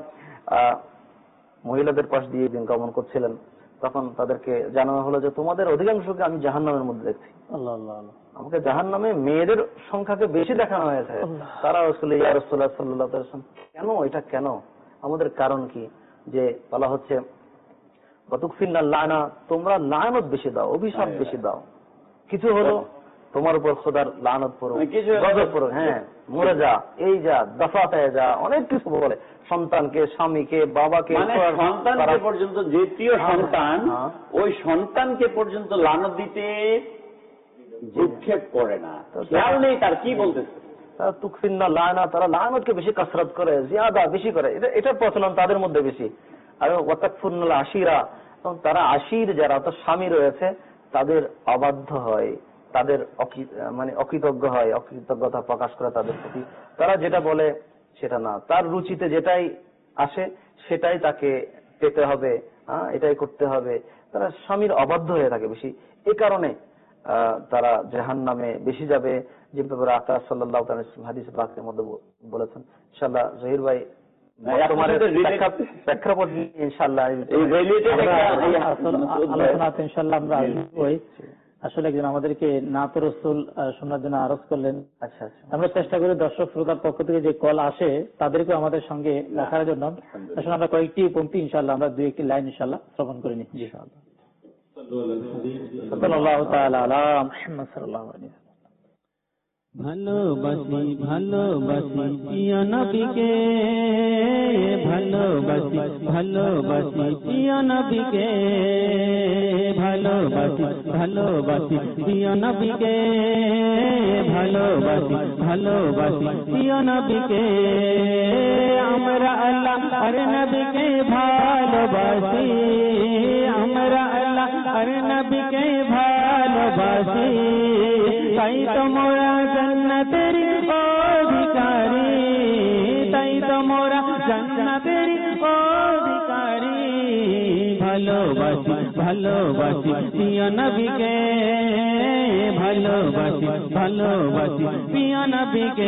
Speaker 3: মহিলাদের পাশ দিয়ে দিন গমন করছিলেন, তখন তাদেরকে জানানো হলো যে তোমাদের অধিকাংশকে আমি জাহান্নামের মধ্যে দেখছি। আল্লাহ আল্লাহ, আমাকে জাহান্নামে মেয়েদের সংখ্যাকে বেশি দেখানো হয়েছে। তারা রাসূলুল্লাহ ইয়া রাসূলুল্লাহ সাল্লাল্লাহু আলাইহি ওয়াসাল্লাম, কেন এটা, কেন আমাদের কারণ কি? যে বলা হচ্ছে ওয়াতুকফিনা লানা, তোমরা লানত বেশি দাও, অভিশাপ বেশি দাও, কিছু হলো তোমার উপর খোদার লানত পড়ো, গজব পড়ো, হ্যাঁ মরে যা, এই যা, দফা পেয়ে যা, অনেক কিছু বলে, সন্তানকে, স্বামীকে, বাবাকে,
Speaker 4: সন্তানকে পর্যন্ত, যে প্রিয় সন্তান ওই সন্তানকে পর্যন্ত লানত দিতে ভ্রুক্ষেপ করে না, খেয়াল নেই তার কি বলতেছে।
Speaker 3: তারা তুকফিন্না লানা, তারা লানতকে বেশি কসরত করে, জিয়াদা বেশি করে, এটা এটার প্রচলন তাদের মধ্যে বেশি। আর ওয়াতাকফুরুল আশিরা, এবং তারা আশির যারা অর্থাৎ স্বামী রয়েছে তাদের অবাধ্য হয়, তাদের মানে অকৃতজ্ঞ হয়, অকৃতজ্ঞতা প্রকাশ করে তাদের প্রতি। তারা যেটা বলে সেটা না, তার রুচিতে যেটাই আসে সেটাই তাকে পেতে হবে, হ্যাঁ এটাই করতে হবে। তারা স্বামীর অবাধ্য হয়ে থাকে বেশি, এ কারণে তারা জাহান্নামে বেশি যাবে, যে ব্যাপারে আকা সাল্লাল্লাহু আলাইহি ওয়াসাল্লাম হাদিস পাকের মধ্যে বলেছেন। ইনশাআল্লাহ জহির ভাই প্রেক্ষাপট ইনশাআল্লাহ
Speaker 1: আলোচনাতে ইনশাআল্লাহ আমরা আসবই। আসলে একজন আমাদেরকে নাত রাসূল শোনার জন্য আরজ করলেন।
Speaker 3: আচ্ছা আচ্ছা,
Speaker 1: আমরা চেষ্টা করি দর্শক শ্রোতার পক্ষ থেকে যে কল আসে তাদেরকে আমাদের সঙ্গে রাখার জন্য। আসলে আমরা কয়েকটি পংক্তি ইনশাআল্লাহ আমরা দুই একটি লাইন ইনশাআল্লাহ শ্রবণ করে নিচ্ছি। ইনশাআল্লাহ সাল্লাল্লাহু তাআলা আলা মুহাম্মদ সাল্লাল্লাহু আলাইহি ওয়াসাল্লাম।
Speaker 2: ভালোবাসি ভালোবাসি প্রিয় নবীকে, ভালোবাসি ভালোবাসি প্রিয় নবীকে, ভালোবাসি ভালোবাসি প্রিয় নবীকে, ভালোবাসি ভালোবাসি প্রিয় নবীকে। আমরা আল্লাহ আর নবীকে ভালোবাসি, আমরা আল্লাহ আর নবীকে ভালোবাসি, তাই তো মোরা জান্নাতের অধিকারী, তাই তো মোরা জান্নাতের অধিকারী। ভালোবাসি ভালোবাসি প্রিয় নবীকে, ভালোবাসি ভালোবাসি প্রিয় নবীকে।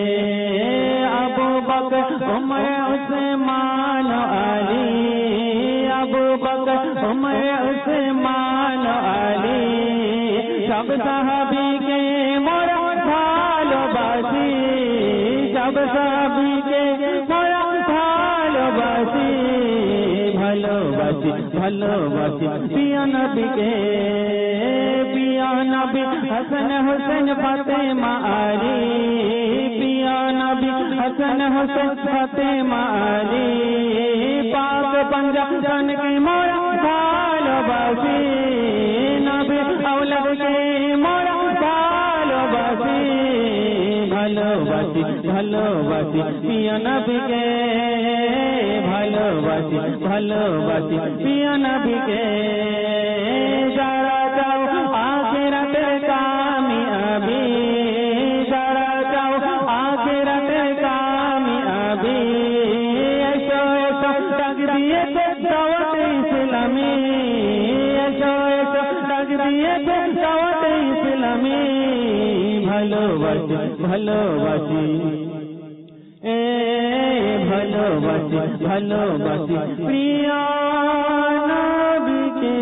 Speaker 2: আবু বকর ওমর উসমান আলী, আবু বকর ওমর উসমান আলী, সব সাহাবীকে মোরা ভালোবাসি, সব সাহাবীকে মোরা ভালোবাসি, ভালোবাসি ভালোবাসি প্রিয় নবীকে। প্রিয় নবী হাসান হোসেন ফাতেমা আলী, প্রিয় নবী হাসান হোসেন ফাতেমা আলী, পাক পঞ্জাবকে মোরা ভালোবাসি, নবী আওলাদকে মোরা ভালোবাসি, ভালোবাসি ভালোবাসি প্রিয় নবীকে, ভালোবাসি ভালোবাসি প্রিয় নবীকে। যারা চাও আখিরাতের কামিয়াবি, যারা চাও আখিরাতের কামিয়াবি, এসো এসো ডাক দিয়েছে দাওয়াত ইসলামী, এসো এসো ডাক দিয়েছে দাওয়াত ইসলামী। ভালোবাসি ভালোবাসি এ ভালোবাসি ভালোবাসি প্রিয় নবীকে।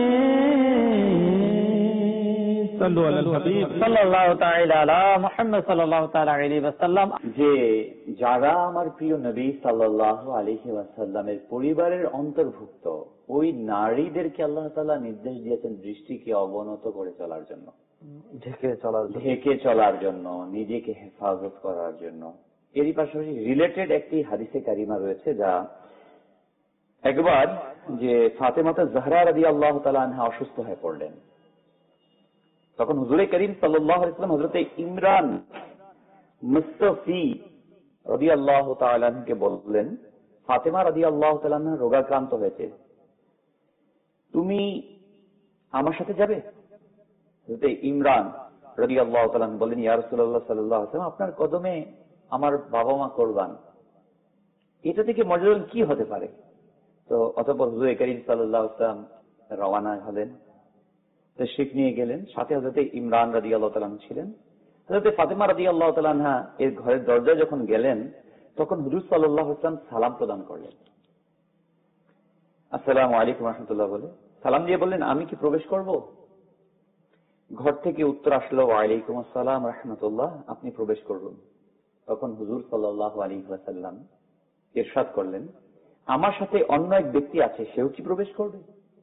Speaker 2: সাল্লু আলাল হাবিব
Speaker 1: সাল্লাল্লাহু তাআলা আলা মুহাম্মদ সাল্লাল্লাহু তাআলা আলাইহি ওয়াসাল্লাম।
Speaker 4: যে যারা আমার প্রিয় নবী সাল্লাল্লাহু আলাইহি ওয়াসাল্লামের পরিবারের অন্তর্ভুক্ত, ওই নারীদেরকে আল্লাহ তাআলা নির্দেশ দিয়েছেন দৃষ্টিকে অবনত করে চলার জন্য,
Speaker 3: ঢেকে চলার
Speaker 4: ঢেকে চলার জন্য, নিজেকে হেফাজত করার জন্য। এরই পাশাপাশি রিলেটেড একটি হাদিসে কারিমা রয়েছে, যা একবার যে ফাতেমাতে জাহরা রাদিয়াল্লাহু তাআলা আনহা অসুস্থ হয়ে পড়লেন, তখন হুজুরে করিম সাল্লাল্লাহু আলাইহি ওয়াসাল্লাম হযরতে ইমরান মুস্তাফি রাদিয়াল্লাহু তাআলা আনহুকে বললেন, ফাতেমা রাদিয়াল্লাহু তাআলা আনহা রোগাক্রান্ত হয়েছে, তুমি আমার সাথে যাবে? হযরতে ইমরান রাদিয়াল্লাহু তাআলা বললেন, ইয়া রাসূলুল্লাহ সাল্লাল্লাহু আলাইহি ওয়াসাল্লাম, আপনার কদমে আমার বাবা মা কুরবান, এটা থেকে মর্যাদা কি হতে পারে? তো অতঃপর হুজুর করিম সাল্লাল্লাহু আলাইহি ওয়াসাল্লাম রওনা হলেন, তাশরীফ নিয়ে গেলেন, সাথে হযরতে ইমরান রাদিয়াল্লাহু তাআলা ছিলেন। হযরতে ফাতেমা রাদিয়াল্লাহু তাআলা আনহা এর ঘরের দরজায় যখন গেলেন, তখন হুজুর সাল্লাল্লাহু আলাইহি ওয়াসাল্লাম সালাম প্রদান করলেন, আসসালামু আলাইকুম ওয়া রাহমাতুল্লাহ বলে সালাম দিয়ে বললেন, আমি কি প্রবেশ করব? ঘর থেকে উত্তর আসলো, ওয়া আলাইকুম আসসালাম ওয়া রাহমাতুল্লাহ, আপনি প্রবেশ করুন। তখন হুজুর সাল্লাল্লাহু আলাইহি ওয়াসাল্লাম ইরশাদ করলেন, আমার সাথে অন্য এক ব্যক্তি আছে, সেও কি প্রবেশ করবে?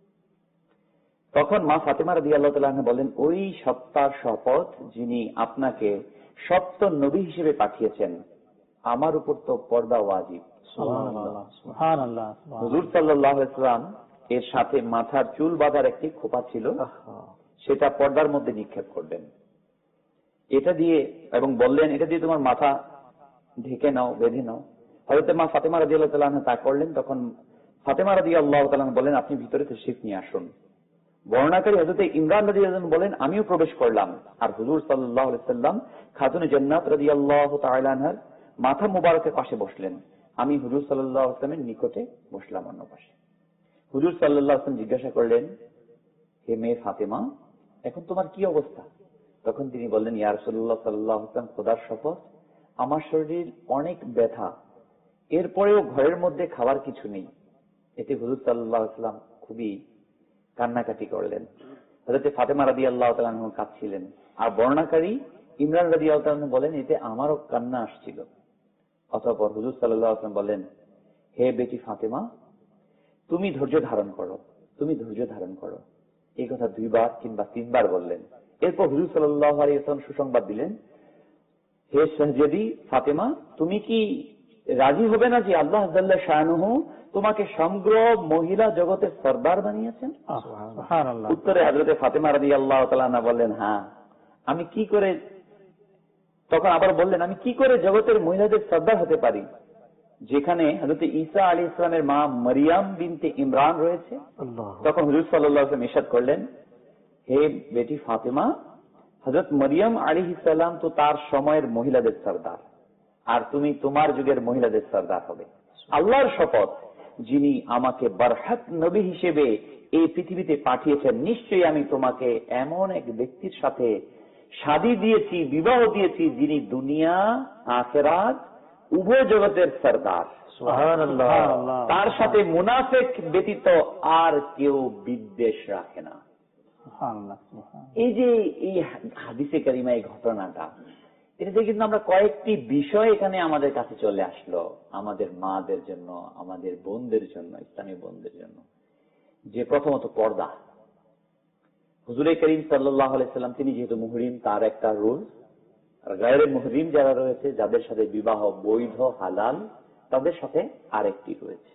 Speaker 4: তখন মা ফাতেমা রাদিয়াল্লাহু তাআলা আনহা বলেন, ওই সত্তার শপথ যিনি আপনাকে সত্য নবী হিসেবে পাঠিয়েছেন, আমার উপর তো পর্দা ওয়াজিব।
Speaker 1: সুবহানাল্লাহ সুবহানাল্লাহ।
Speaker 4: হুজুর সাল্লাল্লাহু আলাইহি ওয়াসাল্লাম এর সাথে মাথার চুল বাঁধার একটি খোপা ছিল, সেটা পর্দার মধ্যে নিক্ষেপ করবেন, এটা দিয়ে, এবং বললেন, এটা দিয়ে তোমার মাথা ঢেকে নাও, বেঁধে নাও। হযরত মা ফাতেমা রাদিয়াল্লাহু তাআলা আনহা তা করলেন। তখন ফাতেমা রাদিয়াল্লাহু তাআলা বলেন, আপনি ভিতরে তাশরীফ নিয়ে আসুন। বর্ণনাকারী হযরত ইমরান রাদিয়াল্লাহু আনহু বলেন, আমিও প্রবেশ করলাম, আর হুজুর সাল্লাল্লাহু আলাইহি ওয়াসাল্লাম খাতুনে জান্নাত রাদিয়াল্লাহু তাআলা আনহার মাথা মুবারকের পাশে বসলেন, আমি হুজুর সাল্লাল্লাহু আলাইহি ওয়াসাল্লামের নিকটে বসলাম অন্য পাশে। হুজুর সাল্লাল্লাহু আলাইহি ওয়াসাল্লাম জিজ্ঞাসা করলেন, হে মেয়ে ফাতেমা, এখন তোমার কি অবস্থা? তখন তিনি বললেন, ইয়া রাসূলুল্লাহ সাল্লাল্লাহু আলাইহি ওয়াসাল্লাম, খোদার শপথ, আমার শরীর অনেক ব্যথা, এরপরেও ঘরের মধ্যে খাবার কিছু নেই। এতে হুজুর সাল্লাল্লাহু আলাইহি ওয়াসাল্লাম খুবই কান্নাকাটি করলেন। হযরত ফাতেমা রাদিয়াল্লাহু তাআলা আনহা কাঁদছিলেন। আর বর্ণনাকারী ইমরান রাদিয়াল্লাহু তাআলা আনহু বলেন, এতে আমারও কান্না আসছিল। অতঃপর হুজুর সাল্লাল্লাহু আলাইহি ওয়াসাল্লাম বলেন, হে বেটি ফাতেমা, তুমি ধৈর্য ধারণ করো, তুমি ধৈর্য ধারণ করো। এই কথা দুইবার কিংবা তিনবার বললেন। এরপর হুজুর সাল্লাল্লাহু আলাইহি ওয়াসাল্লাম সুসংবাদ দিলেন, হে শাহজাদি ফাতেমা, তুমি কি রাজি হবে না যে আল্লাহ জাল্লা শানুহু তোমাকে সমগ্র মহিলা জগতের সরদার বানিয়েছেন? উত্তরে হযরত ফাতেমা রাদিয়াল্লাহু তাআলা আনহা বললেন, হ্যাঁ, আমি কি করে, তখন আবার বললেন, আমি কি করে জগতের মহিলাদের সরদার হতে পারি, যেখানে হযরত ঈসা আলাইহিস সালামের মা মারিয়াম বিনতে ইমরান রয়েছে। তখন হুজুর সাল্লাল্লাহু আলাইহি ওয়াসাল্লাম ইরশাদ করলেন, হে বেটি ফাতেমা, হযরত মারিয়াম আলাইহিস সালাম তো তার সময়ের মহিলাদের সরদার, আর তুমি তোমার যুগের মহিলাদের সরদার হবে। আল্লাহর শপথ, যিনি আমাকে বরহক নবী হিসেবে এই পৃথিবীতে পাঠিয়েছেন, নিশ্চয়ই আমি তোমাকে এমন এক ব্যক্তির সাথে শাদী দিয়েছি, বিবাহ দিয়েছি, যিনি দুনিয়া আখিরাত উভয় জগতের সরদার। সুবহানাল্লাহ। তার সাথে মুনাফিক ব্যতীত আর কেউ বিদ্বেষ রাখে না। এই যে এই হাদিসে কারিমা, এই ঘটনাটা, এটাতে কিন্তু আমরা কয়েকটি বিষয় এখানে আমাদের কাছে চলে আসলো, আমাদের মাদের জন্য, আমাদের বোনদের জন্য, ইসলামী বোনদের জন্য। যে প্রথমত পর্দা। হুজুর করিম সাল্লাল্লাহু আলাইহি সাল্লাম তিনি যেহেতু মুহরিম, তার একটা রুল, আর গায়রে মুহরিম যারা রয়েছে, যাদের সাথে বিবাহ বৈধ হালাল, তাদের সাথে আরেকটি রয়েছে।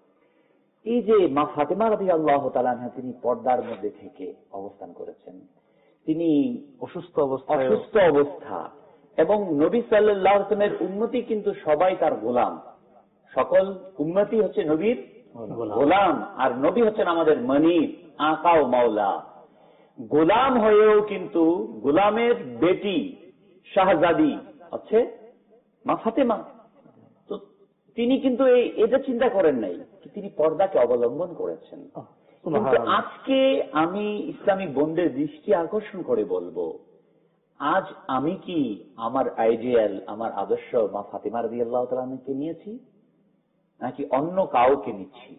Speaker 4: এই যে মা ফাতেমা রাদিয়াল্লাহু তাআলা আনহা, তিনি পর্দার মধ্যে থেকে অবস্থান করেছেন, তিনি অসুস্থ অবস্থা অসুস্থ অবস্থা এবং নবী সাল্লাল্লাহু আলাইহি ওয়াসাল্লামের উম্মতি কিন্তু সবাই তার গোলাম। সকল উম্মতি হচ্ছে নবীর গোলাম, আর নবী হচ্ছেন আমাদের মনিব, আকা ও মাওলা। গোলাম হয়েও কিন্তু গোলামের বেটি শাহজাদি হচ্ছে মা ফাতেমা। তো তিনি কিন্তু এই এটা চিন্তা করেন নাই, তিনি পর্দাকে অবলম্বন করেছেন। কিন্তু আজকে আমি ইসলামী বোনদের দৃষ্টি আকর্ষণ করে বলবো, আজ আমি কি আমার আইডিয়াল, আমার আদর্শ মা ফাতেমা রাদিয়াল্লাহু তাআলা আনহাকে নিয়েছি, নাকি অন্য কাউকে নিচ্ছি?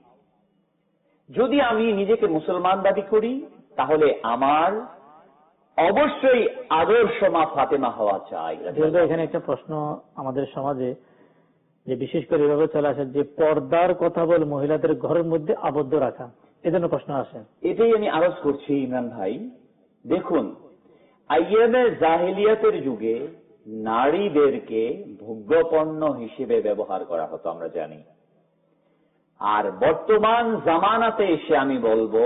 Speaker 4: যদি আমি নিজেকে মুসলমান দাবি করি, তাহলে আমার অবশ্যই আদর্শ মা ফাতেমা হওয়া চাই।
Speaker 1: এখানে একটা প্রশ্ন আমাদের সমাজে, যে বিশেষ করে এভাবে চলে আসে যে পর্দার কথা বলে মহিলাদের ঘরের মধ্যে আবদ্ধ রাখা, এজন্য প্রশ্ন আসে।
Speaker 4: এটাই আমি আরজ করছি ইমরান ভাই। দেখুন, আইয়ামে জাহিলিয়াতের যুগে নারীদেরকে ভোগ্যপণ্য হিসেবে ব্যবহার করা হতো, আমরা জানি। আর বর্তমান জামানাতে এসে আমি বলবো,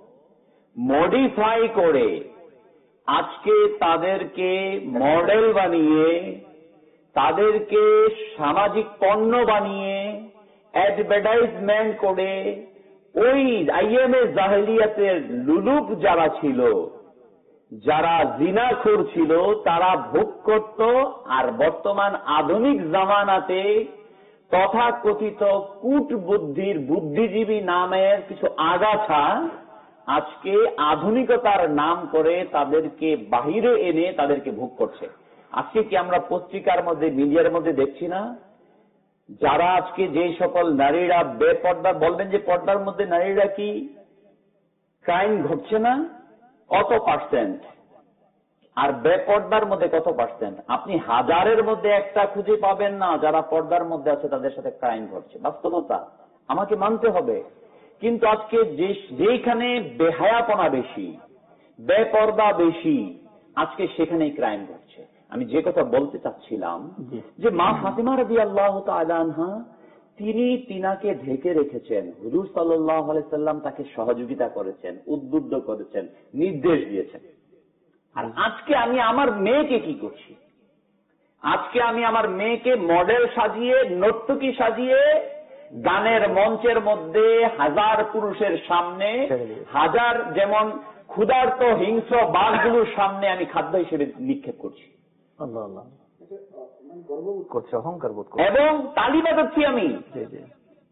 Speaker 4: মডিফাই করে আজকে তাদেরকে মডেল বানিয়ে, তাদেরকে সামাজিক পণ্য বানিয়ে, অ্যাডভার্টাইজমেন্ট করে, ওই আইয়ামে জাহিলিয়াতের লুলুপ যারা ছিল, যারা জিনাখোর ছিল, তারা ভোগ করত। আর বর্তমান আধুনিক জামানাতে তথাকথিত কূটবুদ্ধির বুদ্ধিজীবী নামের কিছু আগাছা আজকে আধুনিকতার নাম করে তাদেরকে বাহিরে এনে তাদেরকে ভোগ করছে। আজকে কি আমরা পত্রিকার মধ্যে, মিডিয়ার মধ্যে দেখছি না, যারা আজকে যে সকল নারীরা বেপর্দা, বলবেন যে পর্দার মধ্যে নারীরা কি ক্রাইম ঘটছে না? কত পার্সেন্ট? আর বেপর্দার মধ্যে কত পার্সেন্ট? আপনি হাজারের মধ্যে একটা খুঁজে পাবেন না যারা পর্দার মধ্যে আছে তাদের সাথে ক্রাইম ঘটছে। বাস্তবতা, আমাকে মানতে হবে। কিন্তু আজকে যেখানে বেহায়াপনা বেশি, বেপর্দা বেশি, আজকে সেখানেই ক্রাইম ঘটছে। আমি যে কথা বলতে চাচ্ছিলাম, যে মা ফাতেমা রাদিয়াল্লাহু তাআলা আনহা, তিনি তিনাকে ঢেকে রেখেছেন। হুজুর সাল্লাল্লাহু আলাইহি সাল্লাম তাকে সহযোগিতা করেছেন, উদ্বুদ্ধ করেছেন, নির্দেশ দিয়েছেন। আর আজকে আমি আমার মেয়েকে কি করছি? আজকে আমি আমার মেয়েকে মডেল সাজিয়ে, নর্তকী সাজিয়ে, গানের মঞ্চের মধ্যে হাজার পুরুষের সামনে, হাজার যেমন ক্ষুধার্ত হিংস্র বাঘগুলোর সামনে আমি খাদ্য হিসেবে নিক্ষেপ করছি
Speaker 3: করছে, অহংকার বোধ করছে
Speaker 4: এবং তালি বাজাচ্ছি আমি।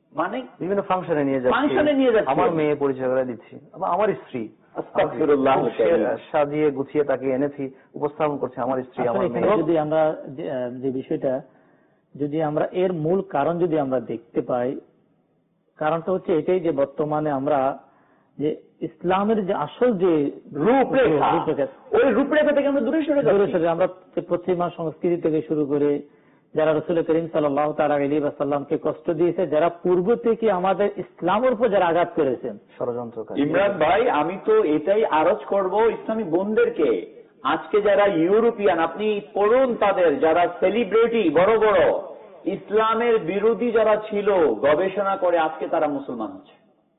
Speaker 4: মানে
Speaker 3: বিভিন্ন ফাংশনে নিয়ে যাচ্ছি,
Speaker 4: ফাংশনে নিয়ে যাচ্ছি,
Speaker 3: আমার মেয়ে পরিচয় করে দিচ্ছি, আবার আমার স্ত্রী
Speaker 4: আস্তাগফিরুল্লাহ,
Speaker 3: সাজিয়ে গুছিয়ে তাকে এনেছি, উপস্থাপন করছে আমার স্ত্রী আমার মেয়ে।
Speaker 1: যদি আমরা যে বিষয়টা যদি আমরা এর মূল কারণ যদি আমরা দেখতে পাই, কারণটা হচ্ছে এটাই যে বর্তমানে আমরা যে ইসলামের যে আসল যে
Speaker 4: রূপরেখা, ওই রূপরেখা থেকে আমরা দূরে সরে যাচ্ছি।
Speaker 1: আমরা পশ্চিমা সংস্কৃতি থেকে শুরু করে যারা রাসূল করিম সাল্লাল্লাহু তাআলা আলাইহি ওয়াসাল্লামকে কষ্ট দিয়েছে, যারা পূর্ব থেকে আমাদের ইসলামের উপর যারা আঘাত করেছেন,
Speaker 3: ষড়যন্ত্রকারী।
Speaker 4: ইমরান ভাই, আমি তো এটাই আরজ করব ইসলামী বোনদেরকে, আজকে যারা ইউরোপিয়ান, আপনি পড়ুন তাদের, যারা সেলিব্রিটি বড় বড় ইসলামের বিরোধী যারা ছিল, গবেষণা করে আজকে তারা মুসলমান হচ্ছে।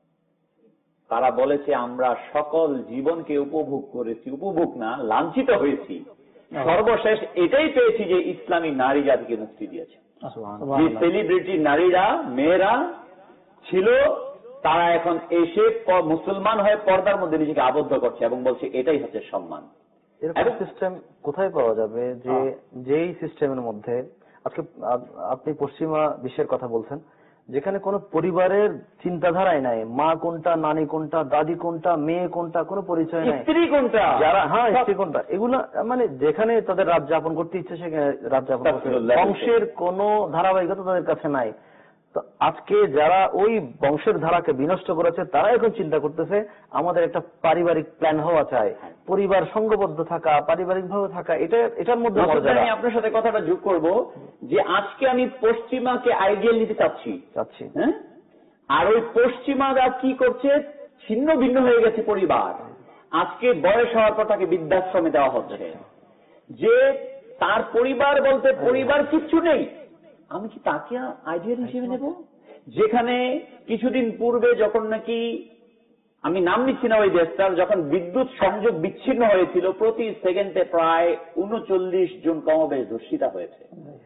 Speaker 4: তারা বলেছে আমরা সকল জীবনকে উপভোগ করেছি, উপভোগ না লাঞ্ছিত হয়েছি, সর্বশেষ এটাই পেয়েছি যে ইসলামী নারী জাতিকে মুক্তি দিয়েছে। যে সেলিব্রিটি নারীরা, মেয়েরা ছিল, তারা এখন এসে মুসলমান হয়ে পর্দার মধ্যে নিজেকে আবদ্ধ করছে এবং বলছে এটাই হচ্ছে সম্মান।
Speaker 3: এরকম সিস্টেম কোথায় পাওয়া যাবে যে যেই সিস্টেমের মধ্যে আজকে আপনি পশ্চিমা বিশ্বের কথা বলছেন, যেখানে কোন পরিবারের চিন্তাধারাই নাই, মা কোনটা, নানি কোনটা, দাদি কোনটা, মেয়ে কোনটা, কোনো পরিচয় নাই,
Speaker 4: স্ত্রী কোনটা,
Speaker 3: যারা হ্যাঁ স্ত্রী কোনটা, এগুলা মানে যেখানে তাদের রাত যাপন করতে ইচ্ছে সেখানে রাত যাপন করতে, বংশের কোনো ধারাবাহিকতা তাদের কাছে নাই। তো আজকে যারা ওই বংশের ধারাকে বিনষ্ট করেছে, তারা এখন চিন্তা করতেছে আমাদের একটা পারিবারিক প্ল্যান হওয়া চাই, পরিবার সঙ্গবদ্ধ থাকা, পারিবারিক ভাবে থাকা, এটা এটার মধ্যে
Speaker 4: আমি আপনার সাথে কথাটা যোগ করব যে আজকে আমি পশ্চিমাকে আইডিয়াল নিতে চাচ্ছি
Speaker 3: চাচ্ছি
Speaker 4: হ্যাঁ, আর ওই পশ্চিমারা কি করছে, ছিন্ন ভিন্ন হয়ে গেছে পরিবার। আজকে বয়স হওয়ার পর তাকে বৃদ্ধাশ্রমে দেওয়া হচ্ছে, যে তার পরিবার বলতে পরিবার কিচ্ছু নেই, আমি কি তাকে আইডিয়াল হিসেবে নেব? যেখানে কিছুদিন পূর্বে যখন নাকি, আমি নাম নিচ্ছি না ওই দেশটার, যখন বিদ্যুৎ সংযোগ বিচ্ছিন্ন হয়েছিল, প্রতি সেকেন্ডে প্রায় উনচল্লিশ জন কমবেশ ধর্ষিতা হয়েছে।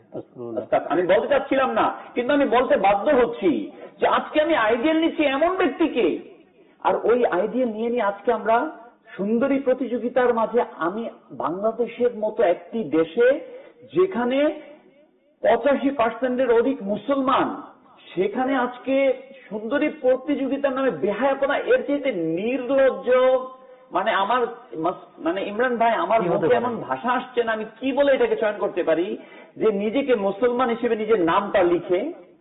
Speaker 4: আমি বলতে চাচ্ছিলাম না, কিন্তু আমি বলতে বাধ্য হচ্ছি যে আজকে আমি আইডিয়াল নিচ্ছি এমন ব্যক্তিকে, আর ওই আইডিয়াল নিয়ে নিয়ে আজকে আমরা সুন্দরী প্রতিযোগিতার মাঝে, আমি বাংলাদেশের মতো একটি দেশে যেখানে পঁচাশি পার্সেন্টের অধিক মুসলমান, সেখানে আজকে সুন্দরী প্রতিযোগিতার নামে বেহায়াপনা, এর চাইতে নির্লজ্জ, মানে আমার মানে ইমরান ভাই আমার মুখে এমন ভাষা আসছে না, আমি কি বলে এটাকে চয়ন করতে পারি, যে নিজেকে মুসলমান হিসেবে নিজের নামটা লিখে,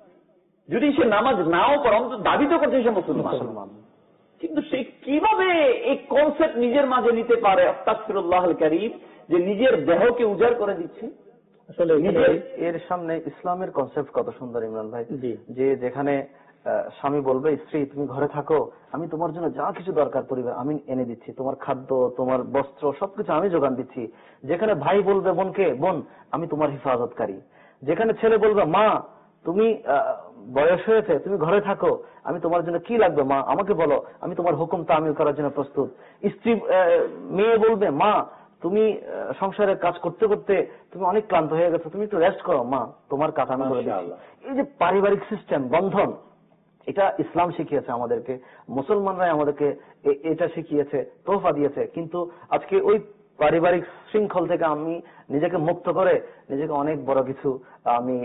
Speaker 4: যদি সে নামাজ নাও পড়ে অন্তত দাবি তো করছে সে মুসলমান, কিন্তু সে কিভাবে এই কনসেপ্ট নিজের মাঝে নিতে পারে, আস্তাগফিরুল্লাহুল কারীম, যে নিজের দেহকে উজাড় করে দিচ্ছে।
Speaker 3: আসলে এর সামনে ইসলামের কনসেপ্ট কত সুন্দর ইমরান ভাই, যে যেখানে স্বামী বলবে স্ত্রী তুমি ঘরে থাকো, আমি তোমার জন্য যা কিছু দরকার পরিবার আমি এনে দিচ্ছি, তোমার খাদ্য, তোমার বস্ত্র সবকিছু আমি যোগান দিচ্ছি। যেখানে ভাই বলবে বোনকে, বোন আমি তোমার হেফাজতকারী। যেখানে ছেলে বলবে মা তুমি বয়স হয়েছে, তুমি ঘরে থাকো, আমি তোমার জন্য কি লাগবে মা আমাকে বলো, আমি তোমার হুকুম তামিল করার জন্য প্রস্তুত। স্ত্রী মেয়ে বলবে মা তুমি সংসারের কাজ করতে করতে তুমি অনেক ক্লান্ত হয়ে গেছো, তুমি একটু রেস্ট করো মা, তোমার কাজ আমি করে দিচ্ছি। এই যে পারিবারিক সিস্টেম, বন্ধন, এটা ইসলাম শিখিয়েছে আমাদেরকে, মুসলমানরাই আমাদেরকে এটা শিখিয়েছে, তোহফা দিয়েছে। কিন্তু আজকে ওই পারিবারিক শৃঙ্খল থেকে আমি নিজেকে মুক্ত করে নিজেকে অনেক বড় কিছু আমি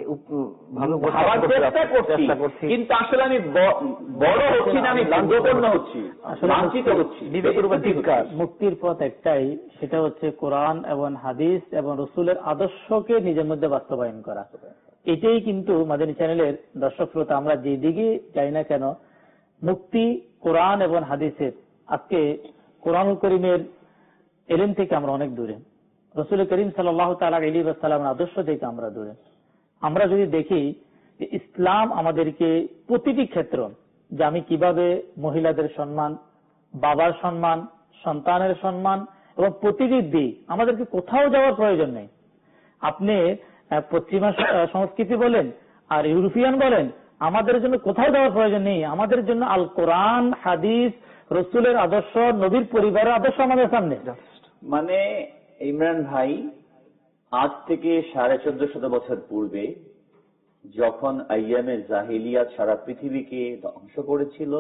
Speaker 4: ভাবার চেষ্টা করছি, কিন্তু আসলে আমি বড় হচ্ছি না, আমি লাঞ্ছনা হচ্ছি, লাঞ্ছিত হচ্ছি।
Speaker 1: মুক্তির পথ একটাই, সেটা হচ্ছে কোরআন এবং হাদিস এবং রসুলের আদর্শকে নিজের মধ্যে বাস্তবায়ন করা। এটাই কিন্তু মাদানী চ্যানেলের দর্শক শ্রোতা, আমরা যেদিকে যাই না কেন, মুক্তি কোরআন এবং হাদিসের। আজকে কোরআন করিমের এলেম থেকে আমরা অনেক দূরে, রসুল করিম সাল্লাল্লাহু তাআলা আলাইহি ওয়াসাল্লামের আদর্শ থেকে আমরা দূরে। আমরা যদি দেখি যে ইসলাম আমাদেরকে প্রতিটি ক্ষেত্র, যে আমি কিভাবে মহিলাদের সম্মান, বাবার সম্মান, সন্তানের সম্মান এবং প্রতিটি দিক, আমাদেরকে কোথাও যাওয়ার প্রয়োজন নেই। আপনি পশ্চিমা সংস্কৃতি বলেন আর ইউরোপিয়ান বলেন, আমাদের জন্য কোথাও যাওয়ার প্রয়োজন নেই। আমাদের জন্য আল কোরআন, হাদিস, রসুলের আদর্শ, নবীর পরিবারের আদর্শ আমাদের সামনে।
Speaker 4: মানে ইমরান ভাই, আজ থেকে সাড়ে চোদ্দ শত বছর পূর্বে যখন আইয়ামে জাহিলিয়াত সারা পৃথিবীকে ধ্বংস করেছিল,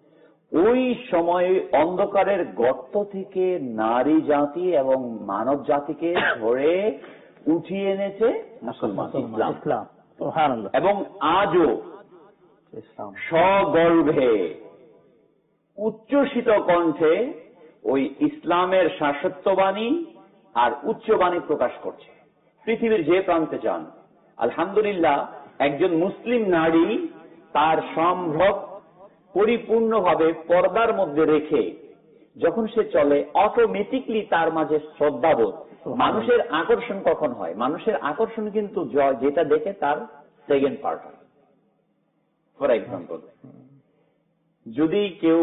Speaker 4: ওই সময় অন্ধকারের গর্ত থেকে নারী জাতি এবং মানব জাতিকে ধরে উঠিয়ে এনেছে মুসলমান ইসলাম। এবং আজও
Speaker 3: ইসলাম
Speaker 4: সগর্ভে উচ্চসিত কণ্ঠে ওই ইসলামের শাশ্বতবাণী আর উচ্চবাণী প্রকাশ করছে পৃথিবীর যে প্রান্তে যান। আলহামদুলিল্লাহ, একজন মুসলিম নারী তার সম্ভব পরিপূর্ণভাবে পর্দার মধ্যে রেখে যখন সে চলে, অটোমেটিকলি তার মাঝে শ্রদ্ধাবোধ। মানুষের আকর্ষণ কখন হয়? মানুষের আকর্ষণ কিন্তু যেটা দেখে তার সেকেন্ড পার্ট হয়। ফর এক্সাম্পল, যদি কেউ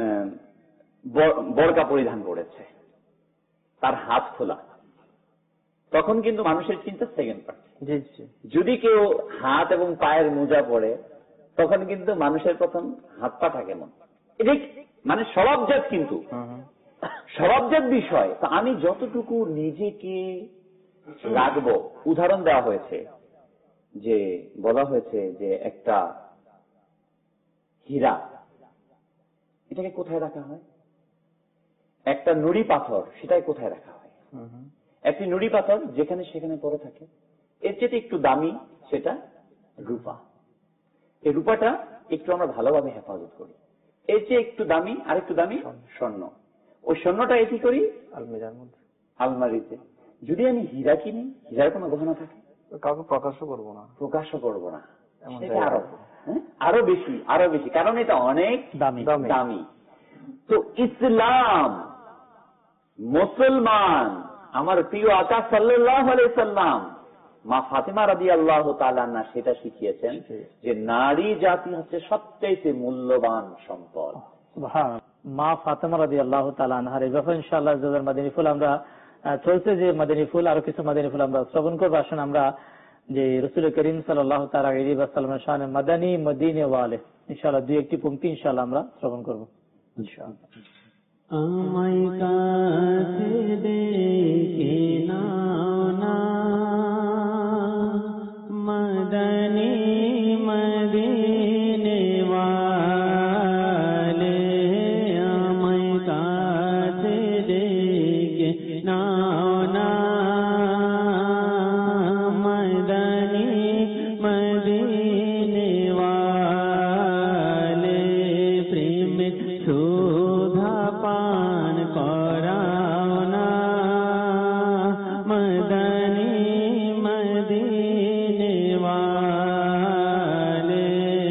Speaker 4: বরকা পরিধান করেছে, তার হাত খোলা, তখন কিন্তু মানুষের চিন্তা সেকেন্ড পার্ট। যদি কেউ হাত এবং পায়ের মোজা পরে, তখন কিন্তু মানুষের প্রথম হাত পাটা কেমন, এটা মানে স্বভাবজাত, কিন্তু স্বভাবজাত বিষয়। তা আমি যতটুকু নিজেকে রাখবো, উদাহরণ দেওয়া হয়েছে যে বলা হয়েছে যে একটা হীরা, এটাকে কোথায় রাখা হয়? একটা নুড়ি পাথর, সেটাই কোথায় রাখা হয়? একটি নুড়ি পাথর যেখানে সেখানে পড়ে থাকে। এর চেয়ে একটু দামি সেটা রূপা। এই রূপাটা একটু আমরা ভালোভাবে হেফাজত করি। এর চেয়ে একটু দামি আর একটু দামি স্বর্ণ। ওই স্বর্ণটা কি করি? আলমিরার মধ্যে, আলমারিতে। যদি আমি হীরা কিনি, হীরার কোনো গহনা থাকে,
Speaker 3: কাউকে প্রকাশও করবো না,
Speaker 4: প্রকাশও করবো না, আরো আরো বেশি আরো বেশি, কারণ এটা অনেক দামি দামি। তো ইসলাম, মুসলমান, আমার প্রিয় আকা সাল্লাল্লাহু আলাইহি সাল্লাম, মা ফাতিমা রাদিয়াল্লাহু তাআলা আনহা সেটা শিখিয়েছেন যে নারী জাতি হচ্ছে সবচেয়ে মূল্যবান সম্পদ।
Speaker 1: মা ফাতিমা রাদিয়াল্লাহু তাআলা আনহার এই ব্যাপারে ইনশাআল্লাহ যাদের মাদানী ফুল আমরা চলছে, যে মাদানী ফুল, আরো কিছু মাদানী ফুল আমরা শ্রবণ করবো। আসুন আমরা যে রাসূল করিম সাল্লাল্লাহু তাআলা আলাইহি ওয়াসাল্লামের শানে মাদানী মদিনে ওয়ালে ইনশাআল্লাহ দুই একটি পংক্তি ইনশাআল্লাহ আমরা শ্রবণ করবো ইনশাআল্লাহ।
Speaker 2: আমায় কাছে ডেকে নাও না মদনী মদিনে ওয়ালে, আমায় কাছে ডেকে নাও না মদনী মদিনে ওয়ালে, প্রেম সুধা পান করাও না মদনী মদিনে ওয়ালে,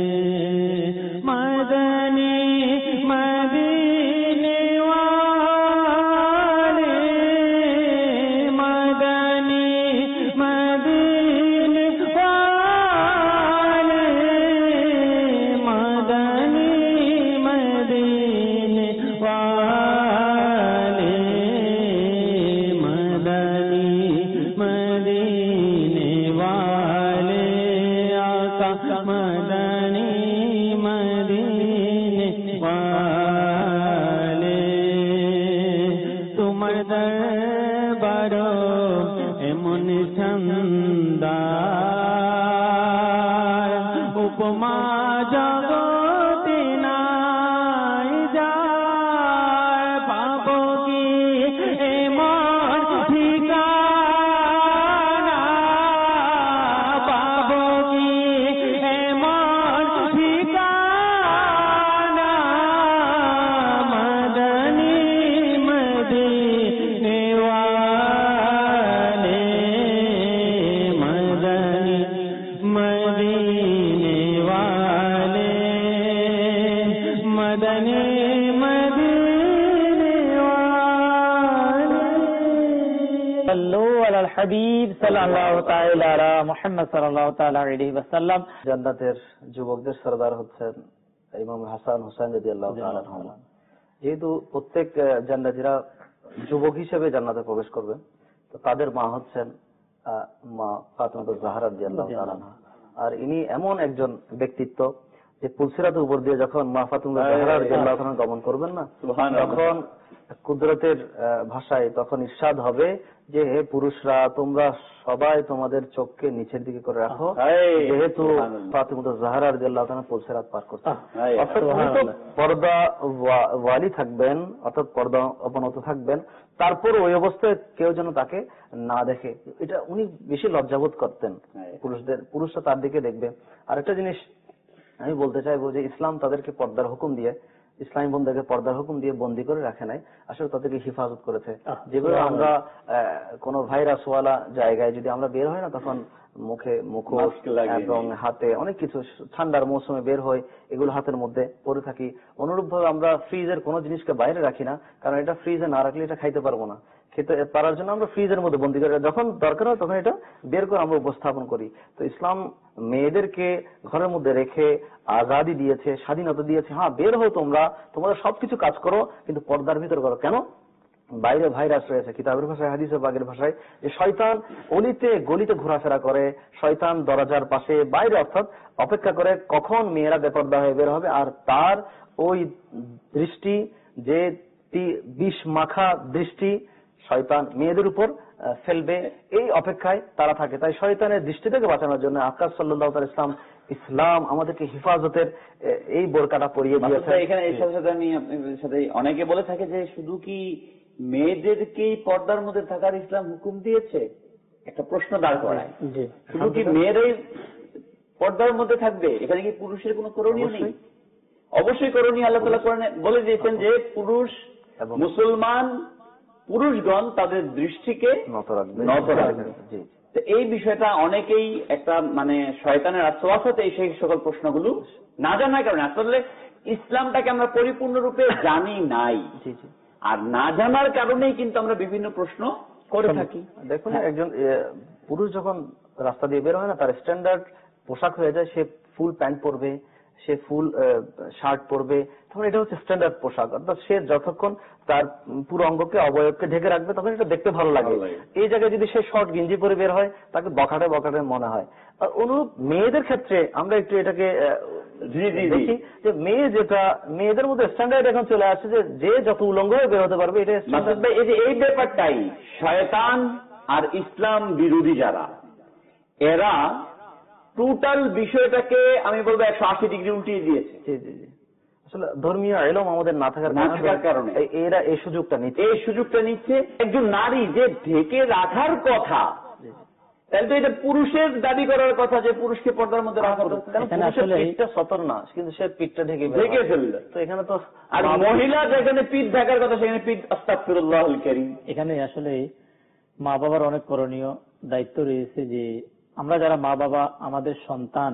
Speaker 2: মদনী মদিনে ওয়ালে, মদনী মদিনে ওয়ালে, মদনী মদিনে ওয়ালে, মদনী মদিনে ওয়ালে, আকা মদনী মদিনে ওয়ালে, তোমার দরবার এমন শানদার, উপমা জগতে নাই যার, পাবো কি এমন ঠিকানা, পাবো কি এমন ঠিকানা, মদনী মদিনে ওয়ালে, মদনী মদিনে ওয়ালে, মদনী মদিনে ওয়ালে।
Speaker 1: সাল্লু আলাল হাবিব সাল্লাল্লাহু তাআলা আলা মুহাম্মদ সাল্লাল্লাহু তাআলা আলাইহি ওয়াসাল্লাম।
Speaker 3: জান্নাতের যুবকদের সরদার হচ্ছেন ইমাম হাসান হুসাইন রাদিয়াল্লাহু তাআলা আনহু। যেহেতু প্রত্যেক জান্নাতীরা যুবক হিসেবে জান্নাতে প্রবেশ করবে, তো তাদের মা হচ্ছেন মা ফাতিমা জাহরা রাদিয়াল্লাহু তাআলা আনহা। আর ইনি এমন একজন ব্যক্তিত্ব যে পুলসিরাতের উপর দিয়ে যখন মা ফাতিমা জাহরা রাদিয়াল্লাহু তাআলা গমন করবেন না, তখন কুদরতের ভাষায় তখন ইরশাদ হবে যে হে পুরুষরা, তোমরা সবাই তোমাদের চোখকে নিচের দিকে করে রাখো, যেহেতু ফাতিমা জাহরা রাদিয়াল্লাহু তাআলা পুলসিরাত পার করছেন। অর্থাৎ পর্দা ওয়ালি থাকবেন, অর্থাৎ পর্দা অবনত থাকবেন, তারপর ওই অবস্থায় কেউ যেন তাকে না দেখে, এটা উনি বেশি লজ্জাবোধ করতেন। পুরুষদের পুরুষরা তার দিকে দেখবে। আরেকটা জিনিস আমি বলতে চাইবো যে ইসলাম তাদেরকে পর্দার হুকুম দিয়ে, ইসলামী বন্ধুদেরকে পর্দার হুকুম দিয়ে বন্দী করে রাখে নাই, আসলে তাদেরকে হিফাজত করেছে। যেভাবে আমরা কোন ভাইরাস ওয়ালা জায়গায় যদি আমরা বের হয় না, তখন মুখে মুখোশ এবং হাতে অনেক কিছু, ঠান্ডার মৌসুমে বের হয়, এগুলো হাতের মধ্যে পরে থাকি। অনুরূপ ভাবে আমরা ফ্রিজের কোনো জিনিসকে বাইরে রাখি না, কারণ এটা ফ্রিজে না রাখলে এটা খাইতে পারবো না। খেতে পারার জন্য আমরা ফ্রিজের মধ্যে বন্দী করি, যখন দরকার হয় তখন এটা বের করে আমরা উপস্থাপন করি। তো ইসলাম মেয়েদেরকে ঘরের মধ্যে রেখে আজাদি দিয়েছে, স্বাধীনতা দিয়েছে। হ্যাঁ, বের হও তোমরা, তোমরা সবকিছু কাজ করো, কিন্তু পর্দার ভিতর করো। কেন? বাইরে ভাইরাস রয়েছে, কিতাবের ভাষায়, হাদিসের বাগের ভাষায়, যে শয়তান অলিতে গলিতে ঘোরাফেরা করে, শয়তান দরজার পাশে বাইরে অর্থাৎ অপেক্ষা করে কখন মেয়েরা বেপর্দা হয়ে বের হবে, আর তার ওই দৃষ্টি, যে বিষ মাখা দৃষ্টি শয়তান মেয়েদের উপর ফেলবে, এই অপেক্ষায় তারা থাকে। তাই শয়তানের দৃষ্টি থেকে বাঁচানোর জন্য আকাশ সাল্লাল্লাহু আলাইহি ওয়াসাল্লাম, ইসলাম আমাদেরকে হেফাজতের এই বোরকাটা পরিয়ে দিয়েছে।
Speaker 4: এখানে এই সাথে আমি আপনার সাথে অনেকে বলে থাকে যে শুধু কি মেয়েদেরকেই পর্দার মধ্যে থাকার ইসলাম হুকুম দিয়েছে, একটা প্রশ্ন দাঁড় করায়। শুধু কি মেয়েরাই পর্দার মধ্যে থাকবে? এখানে কি পুরুষের কোনো করণীয় নেই? অবশ্যই করণীয়। আল্লাহ তাআলা কোরআনে বলে দিয়েছেন যে পুরুষ মুসলমান পুরুষগণ তাদের দৃষ্টিকে নত রাখবে। এই বিষয়টা অনেকেই একটা মানে শয়তানের আশ্বাসতে এই সেই সকল প্রশ্নগুলো না জানার কারণে, আসলে ইসলামটাকে আমরা পরিপূর্ণরূপে জানি নাই, আর না জানার কারণেই কিন্তু আমরা বিভিন্ন প্রশ্ন করে থাকি।
Speaker 3: দেখুন, একজন পুরুষ যখন রাস্তা দিয়ে বের হয় না, তার স্ট্যান্ডার্ড পোশাক হয়ে যায়, সে ফুল প্যান্ট পরবে, সে ফুল শার্ট পরবে, তখন এটা হচ্ছে স্ট্যান্ডার্ড পোশাক। অর্থাৎ সে যতক্ষণ তার পুরো অঙ্গকে অবয়বকে ঢেকে রাখবে, তখন এটা দেখতে ভালো লাগে। এই জায়গায় যদি সে শর্ট গেঞ্জি পরে বের হয়, তাকে বখাটে বখাটে মনে হয়। অনুরূপ মেয়েদের ক্ষেত্রে আমরা একটু এটাকে দেখি যে মেয়ে যেটা, মেয়েদের মধ্যে স্ট্যান্ডার্ড এখন চলে আসছে যে যে যত উলঙ্গ হয়ে বের হতে পারবে, এটা
Speaker 4: এই যে এই ব্যাপারটাই শয়তান আর ইসলাম বিরোধী যারা, এরা টোটাল বিষয়টাকে আমি বলবো একশো আশি ডিগ্রি উল্টিয়ে দিয়েছে।
Speaker 3: আসলে ধর্মীয় ইলম আমাদের না থাকার
Speaker 4: না থাকার কারণে
Speaker 3: এরা এই সুযোগটা নিচ্ছে
Speaker 4: এই সুযোগটা নিচ্ছে একজন নারী যে ঢেকে রাখার কথা, তাহলে তো এটা পুরুষের দাবি করার কথা যে পুরুষকে পর্দার মধ্যে রাখা হবে।
Speaker 3: পিঠটা সতর না, কিন্তু সে পিঠটা ঢেকে
Speaker 4: ঢেকে ফেলল।
Speaker 3: তো এখানে তো
Speaker 4: আর মহিলা যেখানে পিঠ ঢাকার কথা সেখানে পিঠ, আস্তাগফিরুল্লাহুল কারীম।
Speaker 1: এখানে আসলে মা বাবার অনেক করণীয় দায়িত্ব রয়েছে, যে আমরা যারা মা বাবা, আমাদের সন্তান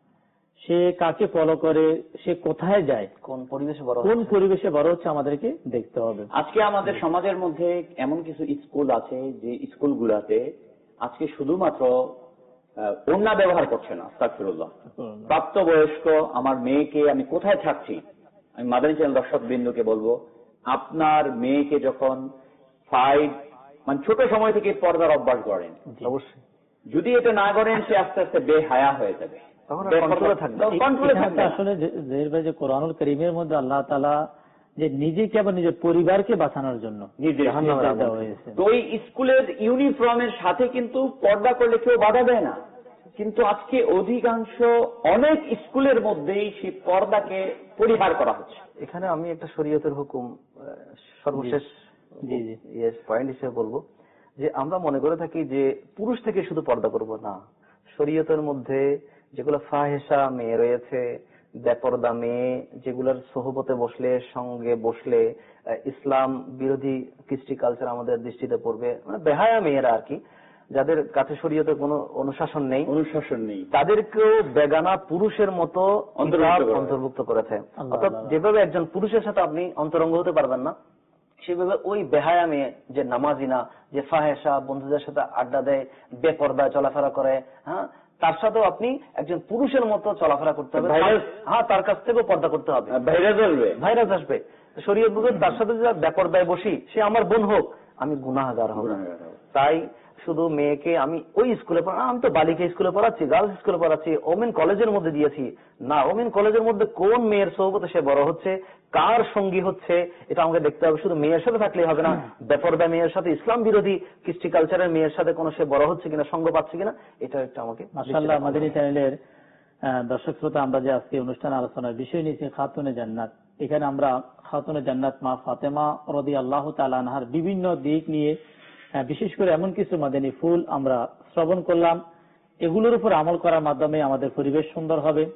Speaker 1: সে কাকে ফলো করে, সে কোথায় যায়,
Speaker 3: কোন পরিবেশে বড়
Speaker 1: কোন পরিবেশে বড় হচ্ছে, আমাদেরকে দেখতে হবে।
Speaker 4: আজকে আমাদের সমাজের মধ্যে এমন কিছু স্কুল আছে যে স্কুলগুলোতে আজকে শুধুমাত্র ওড়না ব্যবহার করছে না, আস্তাগফিরুল্লাহ, প্রাপ্তবয়স্ক আমার মেয়েকে আমি কোথায় থাকছি, আমি মাদানী চ্যানেল দর্শক বিন্দুকে বলবো, আপনার মেয়েকে যখন ফাইভ মানে ছোট সময় থেকে পর্দার অভ্যাস করেন,
Speaker 3: অবশ্যই
Speaker 4: যদি এটা না করেন সে আস্তে আস্তে বেহায়া হয়ে যাবে,
Speaker 1: আসলে যে কোরআনুল কারীমের মধ্যে আল্লাহ তাআলা যে নিজেকে আবার নিজের পরিবারকে বাঁচানোর জন্য
Speaker 4: হয়েছে। তো ওই স্কুলের ইউনিফর্মের সাথে কিন্তু পর্দা করলে কেউ বাধা দেয় না, কিন্তু আজকে অধিকাংশ অনেক স্কুলের মধ্যেই সেই পর্দাকে পরিহার করা হচ্ছে।
Speaker 3: এখানে আমি একটা শরীয়তের হুকুম সর্বশেষ পয়েন্ট হিসেবে বলবো, যে আমরা মনে করে থাকি যে পুরুষ থেকে শুধু পর্দা করব না, শরীয়তের মধ্যে যেগুলো ফাহেসা মেয়ে রয়েছে, বেপরদা মেয়ে, যেগুলোর সোহবতে বসলে, সঙ্গে বসলে ইসলাম বিরোধী কৃষ্টি কালচার আমাদের দৃষ্টিতে পড়বে, মানে বেহায়া মেয়েরা আর কি, যাদের কাছে শরীয়তের কোনো অনুশাসন নেই
Speaker 4: অনুশাসন নেই
Speaker 3: তাদেরকেও বেগানা পুরুষের মতো অন্তর্ভুক্ত করেছে। অর্থাৎ যেভাবে একজন পুরুষের সাথে আপনি অন্তরঙ্গ হতে পারবেন না, সেভাবে ওই বেহায়া মেয়ে যে নামাজি না, যে ফাহেসা, বন্ধুদের সাথে আড্ডা দেয়, বেপর্দায় চলাফেরা করে, হ্যাঁ, তার সাথেও আপনি একজন পুরুষের মতো চলাফেরা করতে হবে। হ্যাঁ, তার কাছ থেকেও পর্দা করতে হবে,
Speaker 4: ভাইরাস আসবে
Speaker 3: ভাইরাস আসবে শরীয়ত বুঝে। তার সাথে যদি বেপর্দায় বসি, সে আমার বোন হোক, আমি গুনাহগার হব। তাই শুধু মেয়েকে আমি ওই স্কুলে পড়া, আমি তো বালিকা স্কুলে পড়াচ্ছি, গার্লস স্কুলে পড়াচ্ছি, ওমেন কলেজের মধ্যে দিয়েছি না, ওমেন কলেজের মধ্যে কোন মেয়ের সোহবতে সে বড় হচ্ছে, কার সঙ্গী হচ্ছে, এটা আমাকে দেখতে হবে। শুধু মেয়ের সাথে থাকলেই হবে না, বেপরদা মেয়ের সাথে, ইসলাম বিরোধী কৃষ্টি কালচারের মেয়ের সাথে কোনো সে বড় হচ্ছে কিনা, সঙ্গ পাচ্ছে কিনা, এটা একটা আমাকে।
Speaker 1: মাশাআল্লাহ, মাদানী চ্যানেলের দর্শক শ্রোতা, আমরা যে আজকে অনুষ্ঠান আলোচনার বিষয় নিয়েছি খাতুনে জান্নাত, এখানে আমরা খাতুনে জান্নাত মা ফাতেমা রাদিয়াল্লাহু তাআলা আনহার বিভিন্ন দিক নিয়ে, বিশেষ করে এমন কিছু মাদানী ফুল আমরা শ্রবণ করলাম। এগুলোর উপর আমল করার মাধ্যমে আমাদের পরিবেশ সুন্দর হবে,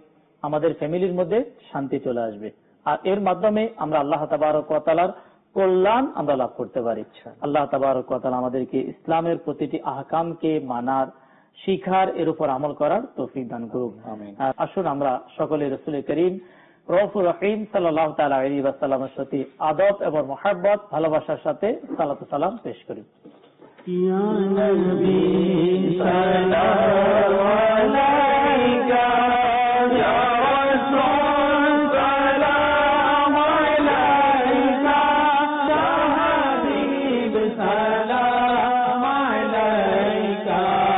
Speaker 1: আমাদের ফ্যামিলির মধ্যে শান্তি চলে আসবে। আর এর মাধ্যমে আমরা আল্লাহ তাবারক ওয়া তাআলার কল্যাণ আমরা লাভ করতে পারি। আল্লাহ তাবারক ওয়া তাআলা আমাদেরকে ইসলামের প্রতিটি আহকামকে মানার, শিখার, এর উপর আমল করার তৌফিক দান করুন। আসুন আমরা সকলে রাসূল করিম রউফুর রহিম সাল্লাল্লাহু তাআলা আলাইহি ওয়াসাল্লামের সাথে আদব এবং মহব্বত, ভালোবাসার সাথে সালাত ও সালাম পেশ করি।
Speaker 2: ইয়া নবী সাল্লাল্লাহু আলাইকা ইয়া রাসূল সালাম আলাইকা ইয়া হাবিব সালাম আলাইকা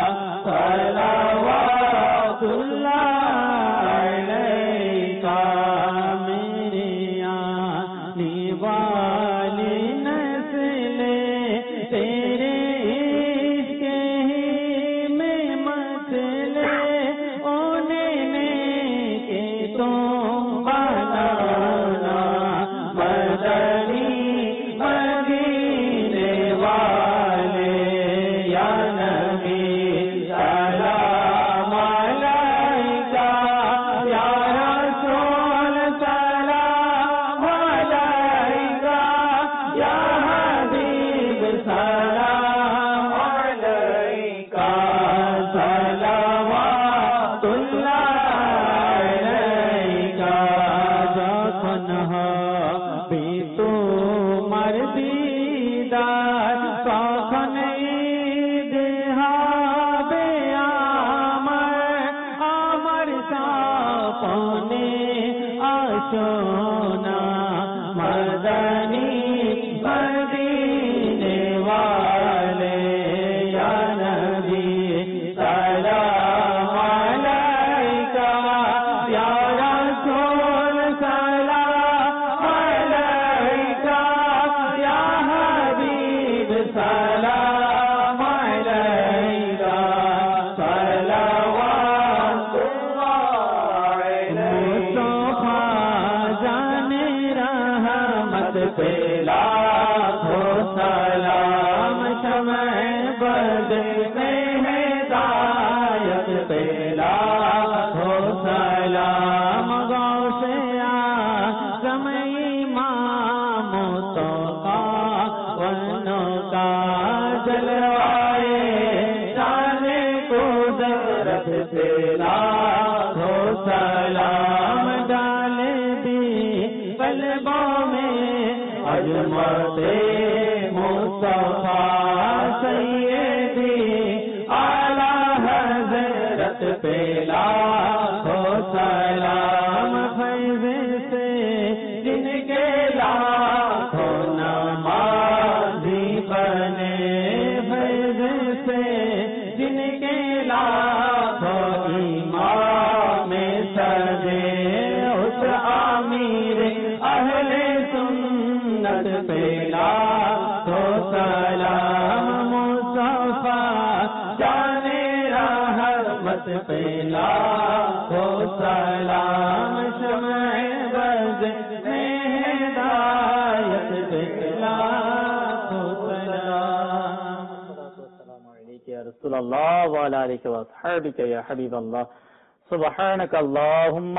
Speaker 2: সালাওয়াতুল্লাহ আলাইকা মেরে আনে वाली नस्ले तेरे इसके में मचले ओने ने के तुम बनाना मदनी मदीने वाले या नबी सलाम अलैका या रसूल सलाम अलैका या हबीब सलाम अलैका सलावातुल्लाह अलैका যখন হবে তোমার দিদার তখন ঈদ হবে আমার আমার সাপনে আসো না মদনী মদীনে वाले या नबी सलाम अलैका या रसूल सलाम अलैका या हबीब सलाम अलैका सलावातुल्लाह मुस्तफा जाने रहमत पे लाखों सलाम शमए बद में हिदायत पे लाखों सलाम गौसे आज़म इमाम मुस्तफा वनों का जलवाए जाने कुदरत पे लाखों सलाम डाले दी कल्बों में अजमते मुस्तफा सैयदी आला हज़रत पे लाखों सलाम फैज़ से जिनके लाखों नमाज़ी बने फैज़ से जिनके लाखों इमाम सजे उस आमीर अहले सुन्नत पे लाखों सलाम मुस्तफा जाने रहमत पे लाखों सलाम शमए बज़ में हिदायत पे लाखों सलाम।
Speaker 1: अस्सलामु अलैका या रसूलल्लाह व अला आलिका व अस्हाबिका या हबीबल्लाह सुब्हानक अल्लाहुम्मा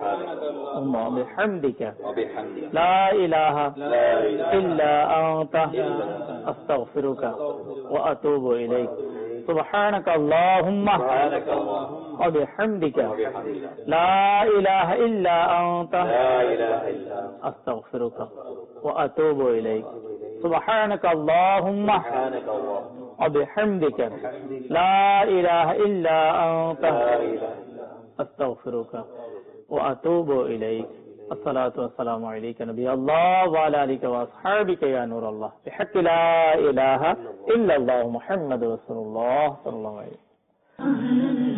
Speaker 1: व बिहम्दिका ला इलाहा इल्ला अंता अस्तगफिरुका व अतूबु इलैक। सुब्हानक अल्लाहुम्मा व बिहम्दिका ला इलाहा इल्ला अंता अस्तगफिरुका व अतूबु इलैक। सुब्हानक अल्लाहुम्मा व बिहम्दिका ला इलाहा इल्ला अंता अस्तगफिरुका व अतूबु इलैक। अस्सलातु वस्सलामु अलैका नबी अल्लाह व अला आलिका व अस्हाबिका या नूर अल्लाह बिहक़्क़ि ला इलाहा इल्लल्लाह मुहम्मदुर रसूलुल्लाह सल्लल्लाहु अलैहि वसल्लम।